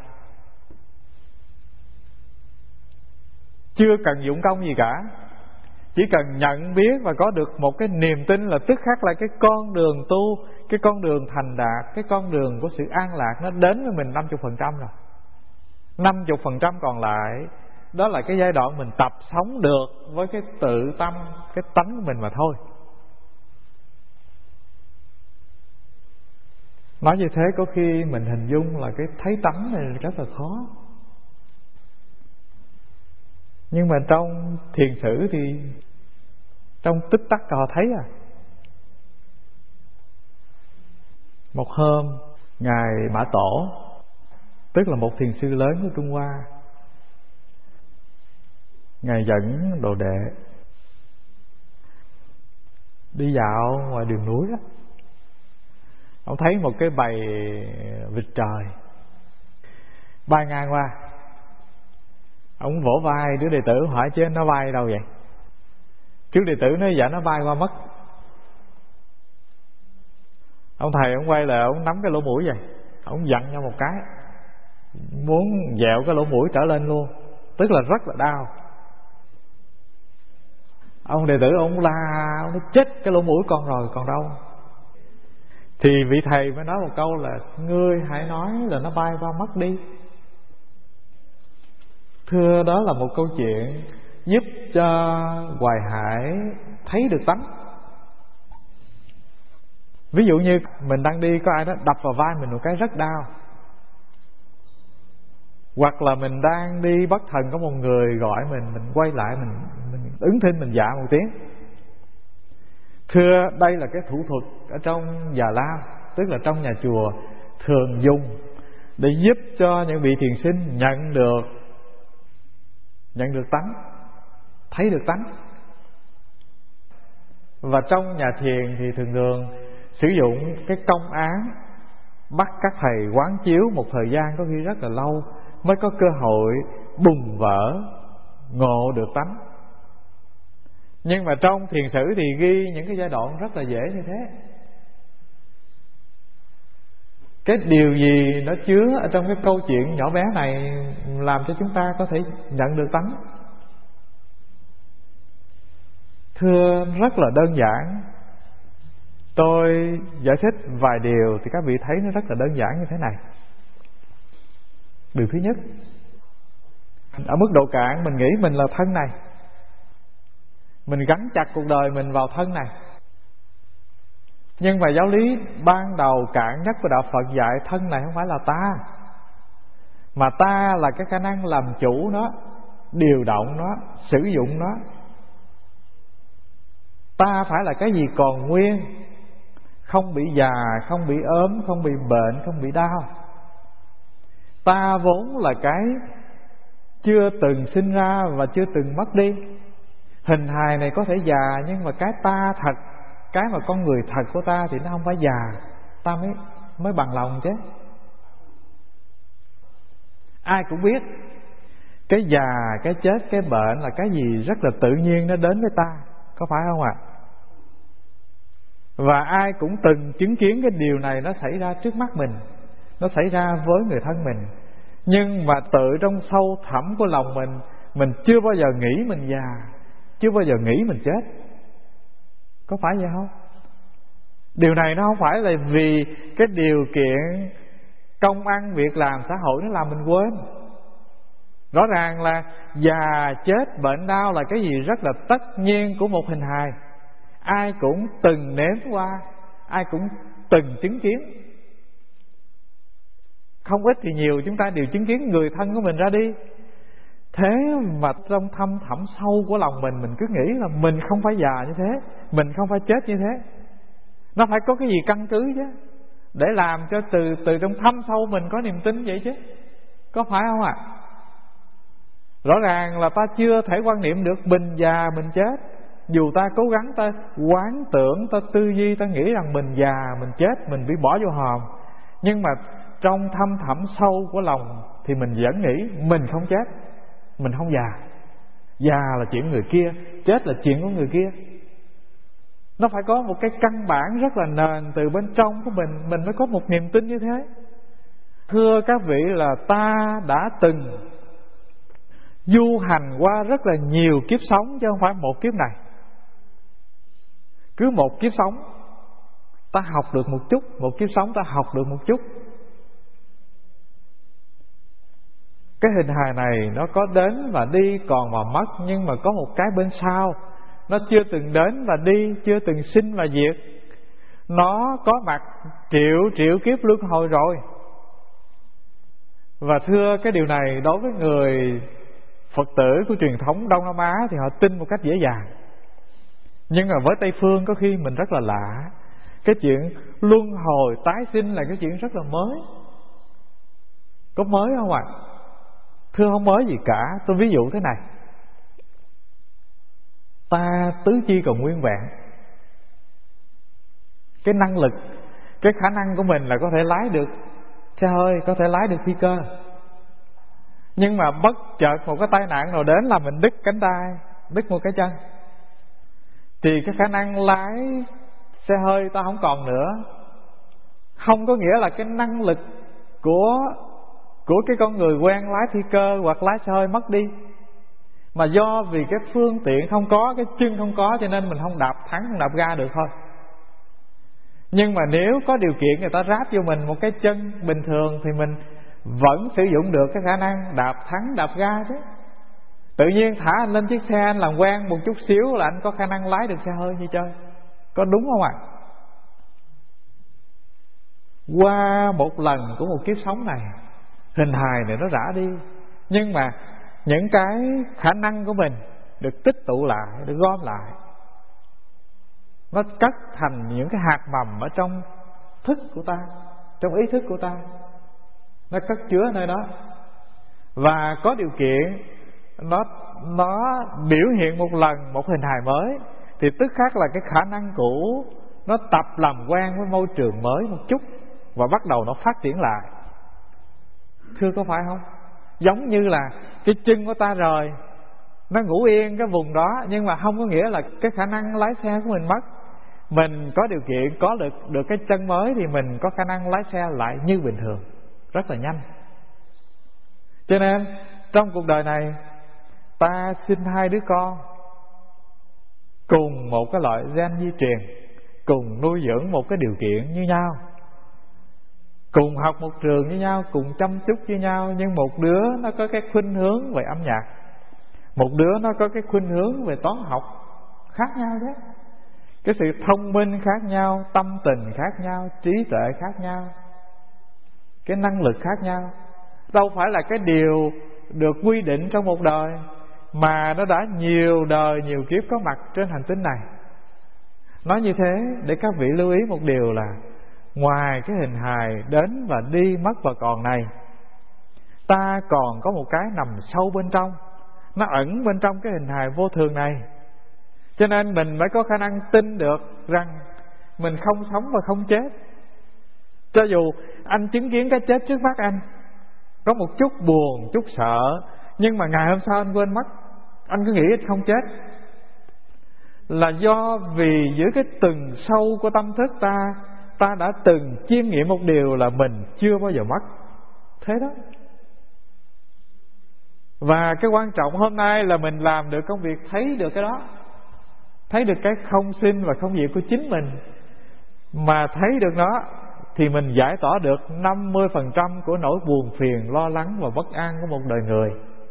chưa cần dụng công gì cả. Chỉ cần nhận biết và có được một cái niềm tin là tức khắc là cái con đường tu, cái con đường thành đạt, cái con đường của sự an lạc nó đến với mình năm mươi phần trăm rồi. năm mươi phần trăm còn lại đó là cái giai đoạn mình tập sống được với cái tự tâm, cái tánh của mình mà thôi. Nói như thế có khi mình hình dung là cái thấy tánh này rất là khó. Nhưng mà trong thiền sử thì trong tích tắc họ thấy à. Một hôm Ngài Mã Tổ, tức là một thiền sư lớn của Trung Hoa, Ngài dẫn đồ đệ đi dạo ngoài đường núi đó. Ông thấy một cái bầy vịt trời bay ngang qua. Ông vỗ vai đứa đệ tử hỏi chứ nó bay đâu vậy? Chứ đệ tử nói dạ nó bay qua mất. Ông thầy ông quay lại, ông nắm cái lỗ mũi vậy, ông giận nhau một cái, muốn dẹo cái lỗ mũi trở lên luôn, tức là rất là đau. Ông đệ tử ông la, ông nói chết cái lỗ mũi con rồi còn đâu. Thì vị thầy mới nói một câu là ngươi hãy nói là nó bay qua mất đi. Thưa, đó là một câu chuyện giúp cho Hoài Hải thấy được tánh. Ví dụ như mình đang đi, có ai đó đập vào vai mình một cái rất đau, hoặc là mình đang đi bất thần có một người gọi mình, mình quay lại mình, mình ứng thinh, mình dạ một tiếng. Thưa, đây là cái thủ thuật ở trong Già Lam, tức là trong nhà chùa thường dùng để giúp cho những vị thiền sinh nhận được nhận được tánh, thấy được tánh. Và trong nhà thiền thì thường thường sử dụng cái công án bắt các thầy quán chiếu một thời gian có khi rất là lâu mới có cơ hội bùng vỡ ngộ được tánh. Nhưng mà trong thiền sử thì ghi những cái giai đoạn rất là dễ như thế. Cái điều gì nó chứa ở trong cái câu chuyện nhỏ bé này làm cho chúng ta có thể nhận được tánh? Thưa, rất là đơn giản. Tôi giải thích vài điều thì các vị thấy nó rất là đơn giản như thế này. Điều thứ nhất, ở mức độ cạn mình nghĩ mình là thân này, mình gắn chặt cuộc đời mình vào thân này. Nhưng mà giáo lý ban đầu cạn nhất của Đạo Phật dạy thân này không phải là ta, mà ta là cái khả năng làm chủ nó, điều động nó, sử dụng nó. Ta phải là cái gì còn nguyên, không bị già, không bị ốm, không bị bệnh, không bị đau. Ta vốn là cái chưa từng sinh ra và chưa từng mất đi. Hình hài này có thể già, nhưng mà cái ta thật, cái mà con người thật của ta thì nó không phải già, ta mới mới bằng lòng chứ. Ai cũng biết cái già, cái chết, cái bệnh là cái gì rất là tự nhiên nó đến với ta, có phải không ạ? Và ai cũng từng chứng kiến cái điều này nó xảy ra trước mắt mình, nó xảy ra với người thân mình. Nhưng mà tự trong sâu thẳm của lòng mình, mình chưa bao giờ nghĩ mình già, chưa bao giờ nghĩ mình chết. Có phải vậy không? Điều này nó không phải là vì cái điều kiện công ăn việc làm xã hội nó làm mình quên. Rõ ràng là già, chết, bệnh đau là cái gì rất là tất nhiên của một hình hài. Ai cũng từng nếm qua, ai cũng từng chứng kiến. Không ít thì nhiều chúng ta đều chứng kiến người thân của mình ra đi. Thế mà trong thâm thẳm sâu của lòng mình, mình cứ nghĩ là mình không phải già như thế, mình không phải chết như thế. Nó phải có cái gì căn cứ chứ, để làm cho từ từ trong thâm sâu mình có niềm tin vậy chứ. Có phải không ạ? À? Rõ ràng là ta chưa thể quan niệm được mình già, mình chết. Dù ta cố gắng, ta quán tưởng, ta tư duy, ta nghĩ rằng mình già, mình chết, mình bị bỏ vô hòm. Nhưng mà trong thâm thẳm sâu của lòng thì mình vẫn nghĩ mình không chết, mình không già. Già là chuyện người kia, chết là chuyện của người kia. Nó phải có một cái căn bản rất là nền từ bên trong của mình, mình mới có một niềm tin như thế. Thưa các vị, là ta đã từng du hành qua rất là nhiều kiếp sống, chứ không phải một kiếp này. Cứ một kiếp sống ta học được một chút, một kiếp sống ta học được một chút. Cái hình hài này nó có đến và đi, còn mà mất. Nhưng mà có một cái bên sau, nó chưa từng đến và đi, chưa từng sinh và diệt. Nó có mặt triệu triệu kiếp luân hồi rồi. Và thưa, cái điều này đối với người Phật tử của truyền thống Đông Nam Á thì họ tin một cách dễ dàng. Nhưng mà với Tây Phương có khi mình rất là lạ. Cái chuyện luân hồi tái sinh là cái chuyện rất là mới. Có mới không ạ? À? Thưa, không mới gì cả. Tôi ví dụ thế này. Ta tứ chi còn nguyên vẹn, cái năng lực, cái khả năng của mình là có thể lái được xe hơi, có thể lái được phi cơ. Nhưng mà bất chợt một cái tai nạn nào đến là mình đứt cánh tay, đứt một cái chân, thì cái khả năng lái xe hơi ta không còn nữa. Không có nghĩa là cái năng lực của của cái con người quen lái thi cơ hoặc lái xe hơi mất đi, mà do vì cái phương tiện không có, cái chân không có, cho nên mình không đạp thắng, không đạp ga được thôi. Nhưng mà nếu có điều kiện người ta ráp vô mình một cái chân bình thường thì mình vẫn sử dụng được cái khả năng đạp thắng, đạp ga chứ. Tự nhiên thả anh lên chiếc xe, anh làm quen một chút xíu là anh có khả năng lái được xe hơi như chơi. Có đúng không ạ? À? Qua một lần của một kiếp sống này, hình hài này nó rã đi, nhưng mà những cái khả năng của mình được tích tụ lại, được gom lại, nó cất thành những cái hạt mầm ở trong thức của ta, trong ý thức của ta, nó cất chứa nơi đó. Và có điều kiện nó nó biểu hiện một lần một hình hài mới, thì tức khắc là cái khả năng cũ nó tập làm quen với môi trường mới một chút, và bắt đầu nó phát triển lại. Thưa có phải không? Giống như là cái chân của ta rời, nó ngủ yên cái vùng đó, nhưng mà không có nghĩa là cái khả năng lái xe của mình mất. Mình có điều kiện có được được cái chân mới thì mình có khả năng lái xe lại như bình thường, rất là nhanh. Cho nên trong cuộc đời này ta sinh hai đứa con, cùng một cái loại gen di truyền, cùng nuôi dưỡng một cái điều kiện như nhau, cùng học một trường như nhau, cùng chăm chút như nhau. Nhưng một đứa nó có cái khuynh hướng về âm nhạc, một đứa nó có cái khuynh hướng về toán học, khác nhau đấy. Cái sự thông minh khác nhau, tâm tình khác nhau, trí tuệ khác nhau, cái năng lực khác nhau. Đâu phải là cái điều được quy định trong một đời, mà nó đã nhiều đời, nhiều kiếp có mặt trên hành tinh này. Nói như thế để các vị lưu ý một điều là ngoài cái hình hài đến và đi mất và còn này, ta còn có một cái nằm sâu bên trong, nó ẩn bên trong cái hình hài vô thường này. Cho nên mình mới có khả năng tin được rằng mình không sống và không chết. Cho dù anh chứng kiến cái chết trước mắt anh, có một chút buồn, chút sợ, nhưng mà ngày hôm sau anh quên mất, anh cứ nghĩ anh không chết, là do vì giữa cái tầng sâu của tâm thức ta, ta đã từng chiêm nghiệm một điều là mình chưa bao giờ mất. Thế đó. Và cái quan trọng hôm nay là mình làm được công việc thấy được cái đó, thấy được cái không sinh và không diệt của chính mình. Mà thấy được nó thì mình giải tỏa được năm mươi phần trăm của nỗi buồn phiền, lo lắng và bất an của một đời người.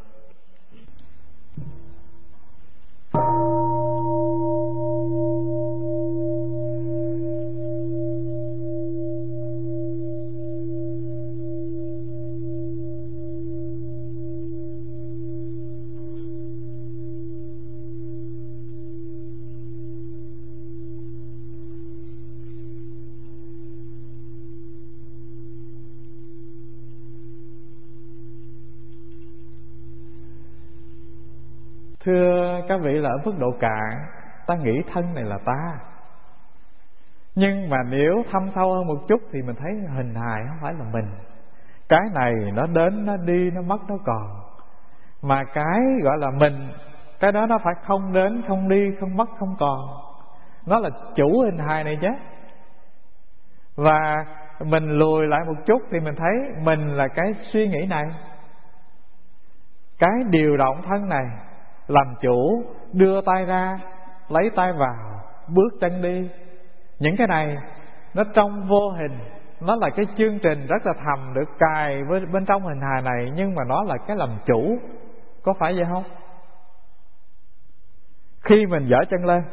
Thưa các vị, là ở mức độ cạn, ta nghĩ thân này là ta. Nhưng mà nếu thâm sâu hơn một chút thì mình thấy hình hài không phải là mình. Cái này nó đến, nó đi, nó mất, nó còn. Mà cái gọi là mình, cái đó nó phải không đến, không đi, không mất, không còn. Nó là chủ hình hài này chứ. Và mình lùi lại một chút thì mình thấy mình là cái suy nghĩ này, cái điều động thân này, làm chủ, đưa tay ra, lấy tay vào, bước chân đi. Những cái này nó trong vô hình, nó là cái chương trình rất là thầm được cài với bên trong hình hài này, nhưng mà nó là cái làm chủ. Có phải vậy không? Khi mình giở chân lên,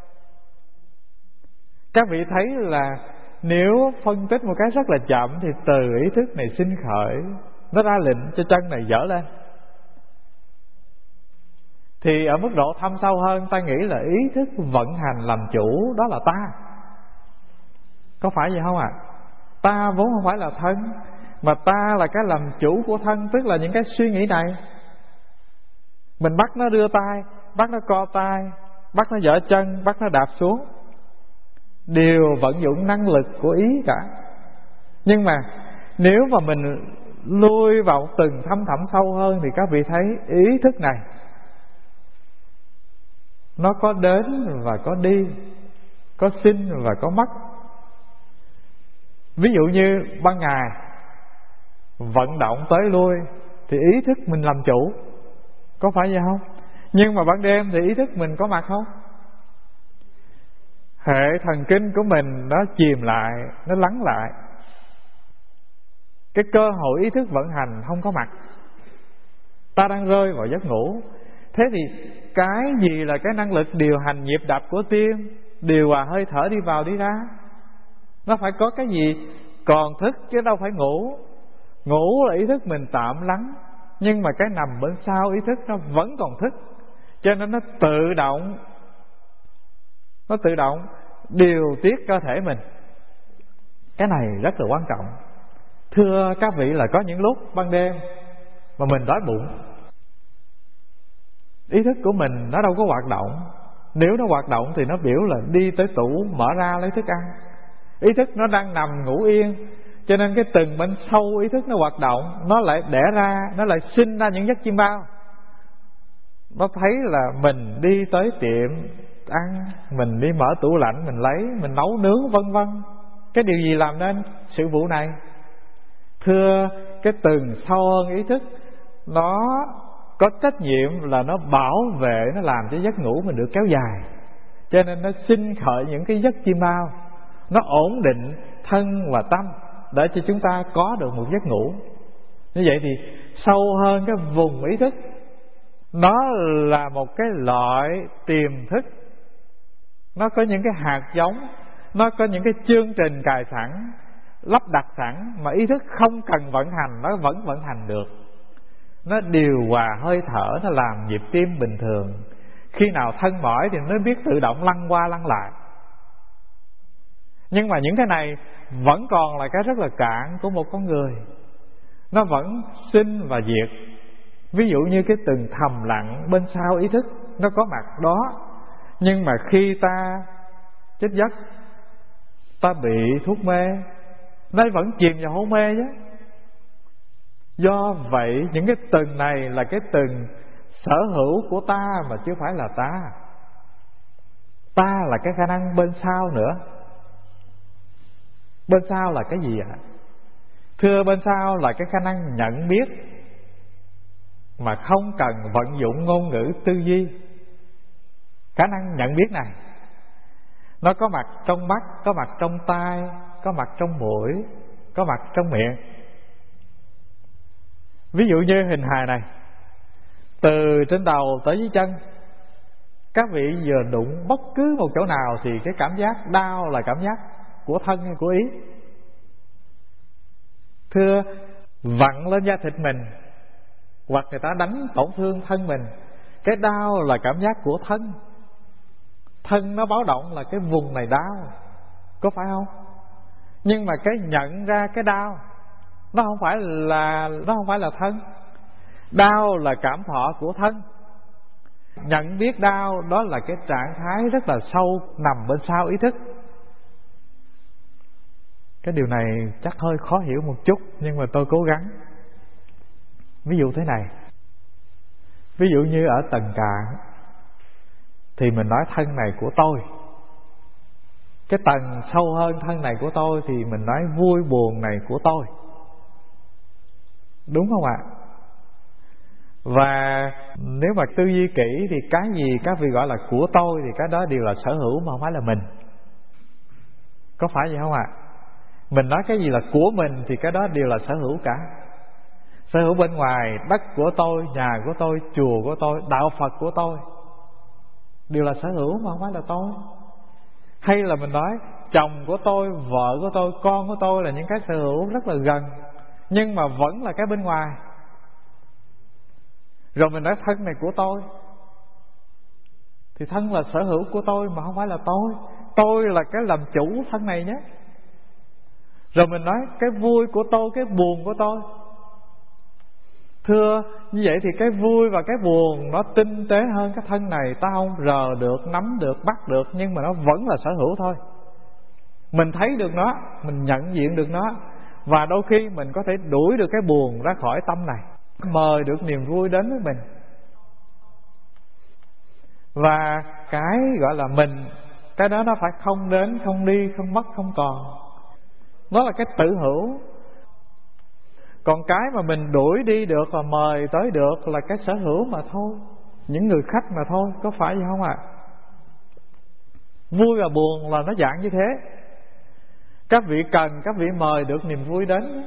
các vị thấy là nếu phân tích một cái rất là chậm thì từ ý thức này sinh khởi, nó ra lệnh cho chân này dở lên. Thì ở mức độ thâm sâu hơn, ta nghĩ là ý thức vận hành làm chủ, đó là ta. Có phải vậy không ạ? À? Ta vốn không phải là thân, mà ta là cái làm chủ của thân, tức là những cái suy nghĩ này. Mình bắt nó đưa tay, bắt nó co tay, bắt nó dở chân, bắt nó đạp xuống, đều vận dụng năng lực của ý cả. Nhưng mà nếu mà mình lui vào từng thâm thẳm sâu hơn thì các vị thấy ý thức này nó có đến và có đi, có sinh và có mất. Ví dụ như ban ngày vận động tới lui thì ý thức mình làm chủ, có phải vậy không? Nhưng mà ban đêm thì ý thức mình có mặt không? Hệ thần kinh của mình nó chìm lại, nó lắng lại, cái cơ hội ý thức vận hành không có mặt. Ta đang rơi vào giấc ngủ. Thế thì cái gì là cái năng lực điều hành nhịp đập của tim, điều hòa hơi thở đi vào đi ra? Nó phải có cái gì còn thức chứ đâu phải ngủ. Ngủ là ý thức mình tạm lắng, nhưng mà cái nằm bên sau ý thức nó vẫn còn thức, cho nên nó tự động Nó tự động điều tiết cơ thể mình. Cái này rất là quan trọng. Thưa các vị là có những lúc ban đêm mà mình đói bụng, ý thức của mình nó đâu có hoạt động. Nếu nó hoạt động thì nó biểu là đi tới tủ mở ra lấy thức ăn. Ý thức nó đang nằm ngủ yên, cho nên cái từng bên sâu ý thức nó hoạt động, nó lại đẻ ra, nó lại sinh ra những giấc chim bao. Nó thấy là mình đi tới tiệm ăn, mình đi mở tủ lạnh, mình lấy, mình nấu nướng vân vân. Cái điều gì làm nên sự vụ này? Thưa, cái từng sâu hơn ý thức nó có trách nhiệm là nó bảo vệ, nó làm cho giấc ngủ mình được kéo dài, cho nên nó sinh khởi những cái giấc chim bao, nó ổn định thân và tâm để cho chúng ta có được một giấc ngủ. Như vậy thì sâu hơn cái vùng ý thức, nó là một cái loại tiềm thức, nó có những cái hạt giống, nó có những cái chương trình cài sẵn, lắp đặt sẵn, mà ý thức không cần vận hành nó vẫn vận hành được. Nó điều hòa hơi thở, nó làm nhịp tim bình thường. Khi nào thân mỏi thì nó biết tự động lăn qua lăn lại. Nhưng mà những cái này vẫn còn là cái rất là cạn của một con người. Nó vẫn sinh và diệt. Ví dụ như cái từng thầm lặng bên sau ý thức, nó có mặt đó, nhưng mà khi ta chết giấc, ta bị thuốc mê, nó vẫn chìm vào hôn mê chứ. Do vậy những cái từng này là cái từng sở hữu của ta mà chứ phải là ta. Ta là cái khả năng bên sau nữa. Bên sau là cái gì ạ? Thưa, bên sau là cái khả năng nhận biết mà không cần vận dụng ngôn ngữ tư duy. Khả năng nhận biết này nó có mặt trong mắt, có mặt trong tai, có mặt trong mũi, có mặt trong miệng. Ví dụ như hình hài này, từ trên đầu tới dưới chân, các vị vừa đụng bất cứ một chỗ nào thì cái cảm giác đau là cảm giác của thân hay của ý? Thưa, vặn lên da thịt mình hoặc người ta đánh tổn thương thân mình, cái đau là cảm giác của thân. Thân nó báo động là cái vùng này đau, có phải không? Nhưng mà cái nhận ra cái đau nó không phải là nó không phải là thân. Đau là cảm thọ của thân. Nhận biết đau đó là cái trạng thái rất là sâu nằm bên sau ý thức. Cái điều này chắc hơi khó hiểu một chút, nhưng mà tôi cố gắng. Ví dụ thế này, ví dụ như ở tầng cạn thì mình nói thân này của tôi. Cái tầng sâu hơn thân này của tôi thì mình nói vui buồn này của tôi. Đúng không ạ? Và nếu mà tư duy kỹ thì cái gì các vị gọi là của tôi thì cái đó đều là sở hữu mà không phải là mình. Có phải vậy không ạ? Mình nói cái gì là của mình thì cái đó đều là sở hữu cả. Sở hữu bên ngoài, đất của tôi, nhà của tôi, chùa của tôi, đạo Phật của tôi, đều là sở hữu mà không phải là tôi. Hay là mình nói chồng của tôi, vợ của tôi, con của tôi là những cái sở hữu rất là gần, nhưng mà vẫn là cái bên ngoài. Rồi mình nói thân này của tôi, thì thân là sở hữu của tôi mà không phải là tôi. Tôi là cái làm chủ thân này nhé. Rồi mình nói cái vui của tôi, cái buồn của tôi. Thưa, như vậy thì cái vui và cái buồn nó tinh tế hơn cái thân này. Ta không rờ được, nắm được, bắt được, nhưng mà nó vẫn là sở hữu thôi. Mình thấy được nó, mình nhận diện được nó, Và đôi khi mình có thể đuổi được cái buồn ra khỏi tâm này, mời được niềm vui đến với mình. Và cái gọi là mình, cái đó nó phải không đến, không đi, không mất, không còn. Đó là cái tự hữu. Còn cái mà mình đuổi đi được và mời tới được là cái sở hữu mà thôi, những người khách mà thôi, có phải vậy không ạ? À? Vui và buồn là nó dạng như thế. Các vị cần, các vị mời được niềm vui đến.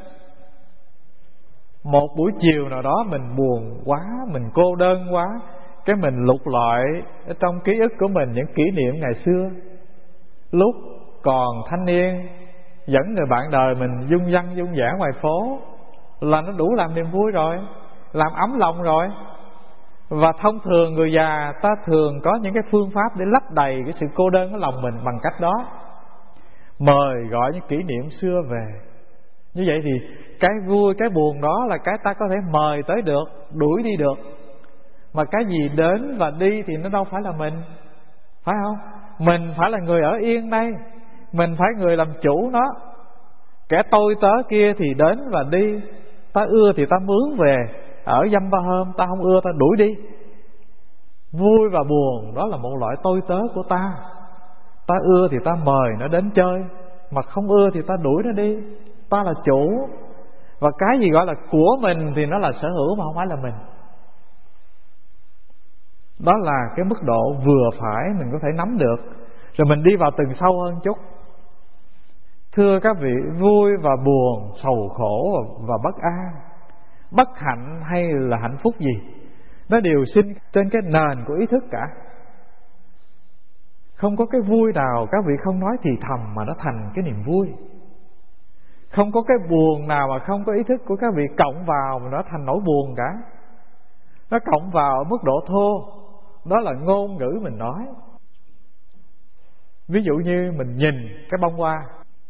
Một buổi chiều nào đó mình buồn quá, mình cô đơn quá, cái mình lục lọi ở trong ký ức của mình những kỷ niệm ngày xưa, lúc còn thanh niên, dẫn người bạn đời mình dung dăng dung dã ngoài phố, là nó đủ làm niềm vui rồi, làm ấm lòng rồi. Và thông thường người già ta thường có những cái phương pháp để lấp đầy cái sự cô đơn ở lòng mình bằng cách đó, mời gọi những kỷ niệm xưa về. Như vậy thì cái vui, cái buồn đó là cái ta có thể mời tới được, đuổi đi được. Mà cái gì đến và đi thì nó đâu phải là mình, phải không? Mình phải là người ở yên đây, mình phải người làm chủ nó. Kẻ tôi tớ kia thì đến và đi, ta ưa thì ta mướn về ở dăm ba hôm, ta không ưa ta đuổi đi. Vui và buồn đó là một loại tôi tớ của ta. Ta ưa thì ta mời nó đến chơi, mà không ưa thì ta đuổi nó đi. Ta là chủ. Và cái gì gọi là của mình thì nó là sở hữu mà không phải là mình. Đó là cái mức độ vừa phải mình có thể nắm được. Rồi mình đi vào từng sâu hơn chút. Thưa các vị, vui và buồn, sầu khổ và bất an, bất hạnh hay là hạnh phúc gì, nó đều sinh trên cái nền của ý thức cả. Không có cái vui nào các vị không nói thì thầm mà nó thành cái niềm vui. Không có cái buồn nào mà không có ý thức của các vị cộng vào mà nó thành nỗi buồn cả. Nó cộng vào ở mức độ thô, đó là ngôn ngữ mình nói. Ví dụ như mình nhìn cái bông hoa,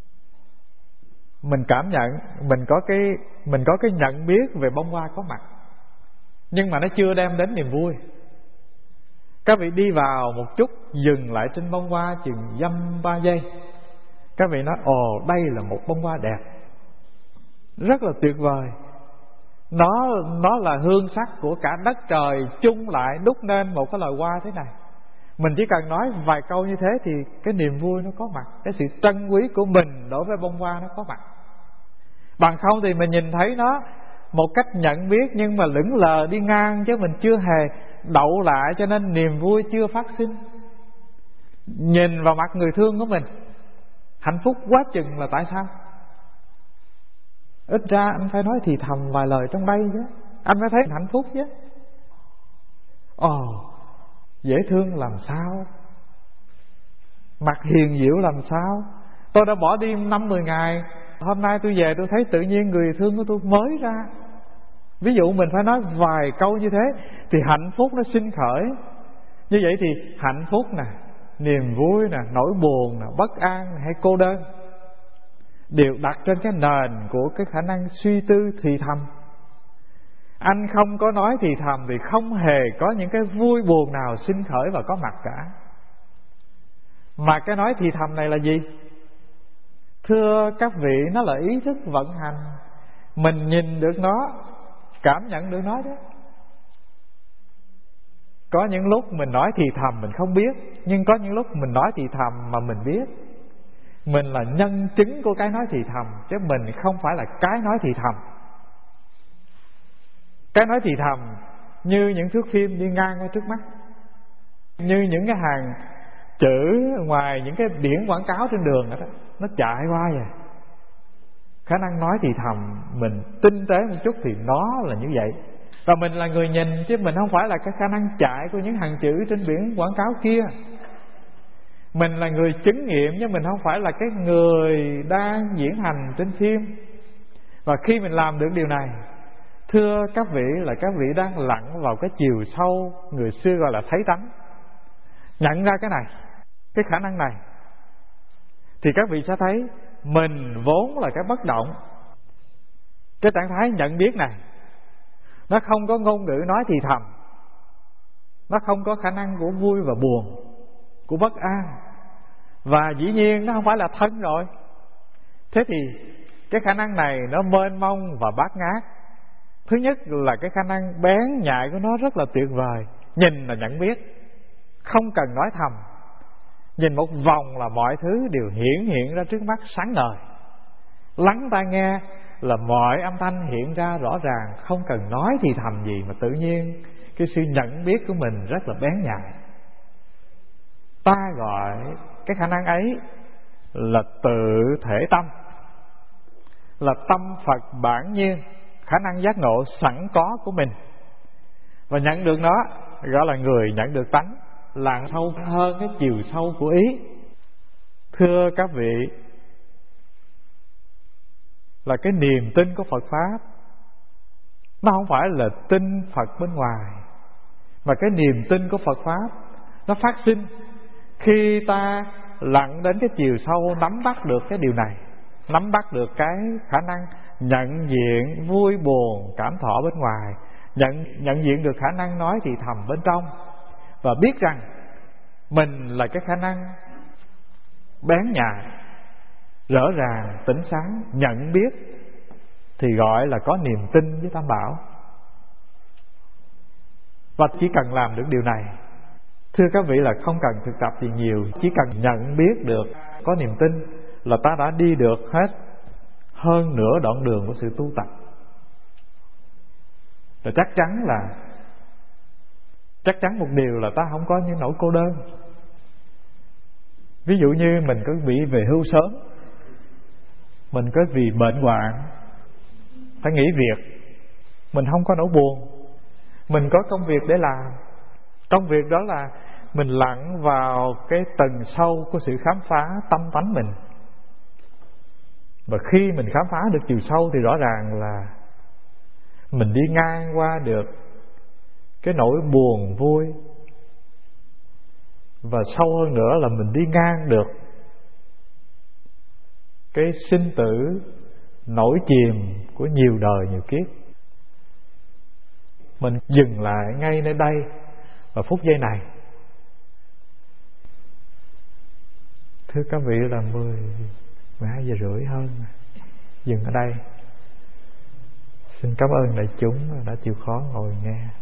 mình cảm nhận, mình có cái mình có cái nhận biết về bông hoa có mặt, nhưng mà nó chưa đem đến niềm vui. Các vị đi vào một chút, dừng lại trên bông hoa chừng dăm ba giây. Các vị nói: ồ, đây là một bông hoa đẹp, rất là tuyệt vời. Nó nó là hương sắc của cả đất trời chung lại đúc nên một cái loài hoa thế này. Mình chỉ cần nói vài câu như thế thì cái niềm vui nó có mặt, cái sự trân quý của mình đối với bông hoa nó có mặt. Bằng không thì mình nhìn thấy nó một cách nhận biết nhưng mà lững lờ đi ngang, chứ mình chưa hề đậu lại, cho nên niềm vui chưa phát sinh. Nhìn vào mặt người thương của mình, hạnh phúc quá chừng là tại sao? Ít ra anh phải nói thì thầm vài lời trong đây chứ, anh phải thấy hạnh phúc chứ. Ồ, dễ thương làm sao, mặt hiền diệu làm sao. Tôi đã bỏ đi năm mười ngày, hôm nay tôi về tôi thấy tự nhiên người thương của tôi mới ra. Ví dụ mình phải nói vài câu như thế thì hạnh phúc nó sinh khởi. Như vậy thì hạnh phúc nè, niềm vui nè, nỗi buồn nè, bất an nè, hay cô đơn đều đặt trên cái nền của cái khả năng suy tư thì thầm. Anh không có nói thì thầm thì không hề có những cái vui buồn nào sinh khởi và có mặt cả. Mà cái nói thì thầm này là gì? Thưa các vị, nó là ý thức vận hành. Mình nhìn được nó, cảm nhận được nó đó. Có những lúc mình nói thì thầm mình không biết, nhưng có những lúc mình nói thì thầm mà mình biết. Mình là nhân chứng của cái nói thì thầm, chứ mình không phải là cái nói thì thầm. Cái nói thì thầm như những thước phim đi ngang qua trước mắt, như những cái hàng chữ ngoài những cái biển quảng cáo trên đường đó, nó chạy qua vậy. Khả năng nói thì thầm mình tinh tế một chút thì nó là như vậy. Và mình là người nhìn, chứ mình không phải là cái khả năng chạy của những hàng chữ trên biển quảng cáo kia. Mình là người chứng nghiệm, chứ mình không phải là cái người đang diễn hành trên phim. Và khi mình làm được điều này, thưa các vị, là các vị đang lặn vào cái chiều sâu người xưa gọi là thấy tánh. Nhận ra cái này, cái khả năng này, thì các vị sẽ thấy mình vốn là cái bất động. Cái trạng thái nhận biết này, nó không có ngôn ngữ nói thì thầm, nó không có khả năng của vui và buồn, của bất an. Và dĩ nhiên nó không phải là thân rồi. Thế thì cái khả năng này nó mênh mông và bát ngát. Thứ nhất là cái khả năng bén nhạy của nó rất là tuyệt vời. Nhìn là nhận biết, không cần nói thầm. Nhìn một vòng là mọi thứ đều hiển hiện ra trước mắt sáng ngời. Lắng tai nghe là mọi âm thanh hiện ra rõ ràng, không cần nói thì thầm gì mà tự nhiên cái sự nhận biết của mình rất là bén nhạy. Ta gọi cái khả năng ấy là tự thể tâm, là tâm Phật bản nhiên, khả năng giác ngộ sẵn có của mình. Và nhận được nó gọi là người nhận được tánh, lặn sâu hơn cái chiều sâu của ý. Thưa các vị, là cái niềm tin của Phật Pháp nó không phải là tin Phật bên ngoài, mà cái niềm tin của Phật Pháp nó phát sinh khi ta lặn đến cái chiều sâu, nắm bắt được cái điều này, nắm bắt được cái khả năng nhận diện vui buồn cảm thọ bên ngoài, nhận, nhận diện được khả năng nói thì thầm bên trong, và biết rằng mình là cái khả năng bén nhạy, rõ ràng, tỉnh sáng, nhận biết, thì gọi là có niềm tin với Tam Bảo. Và chỉ cần làm được điều này, thưa các vị, là không cần thực tập gì nhiều, chỉ cần nhận biết được, có niềm tin là ta đã đi được hết hơn nửa đoạn đường của sự tu tập. Và chắc chắn là chắc chắn một điều là ta không có những nỗi cô đơn. Ví dụ như mình có bị về hưu sớm, mình có vì bệnh hoạn phải nghỉ việc, mình không có nỗi buồn, mình có công việc để làm. Công việc đó là mình lặn vào cái tầng sâu của sự khám phá tâm tánh mình. Và khi mình khám phá được chiều sâu thì rõ ràng là mình đi ngang qua được cái nỗi buồn vui, và sâu hơn nữa là mình đi ngang được cái sinh tử nổi chìm của nhiều đời nhiều kiếp. Mình dừng lại ngay nơi đây và phút giây này. Thưa các vị, là mười, mười hai giờ rưỡi hơn, dừng ở đây. Xin cảm ơn đại chúng đã chịu khó ngồi nghe.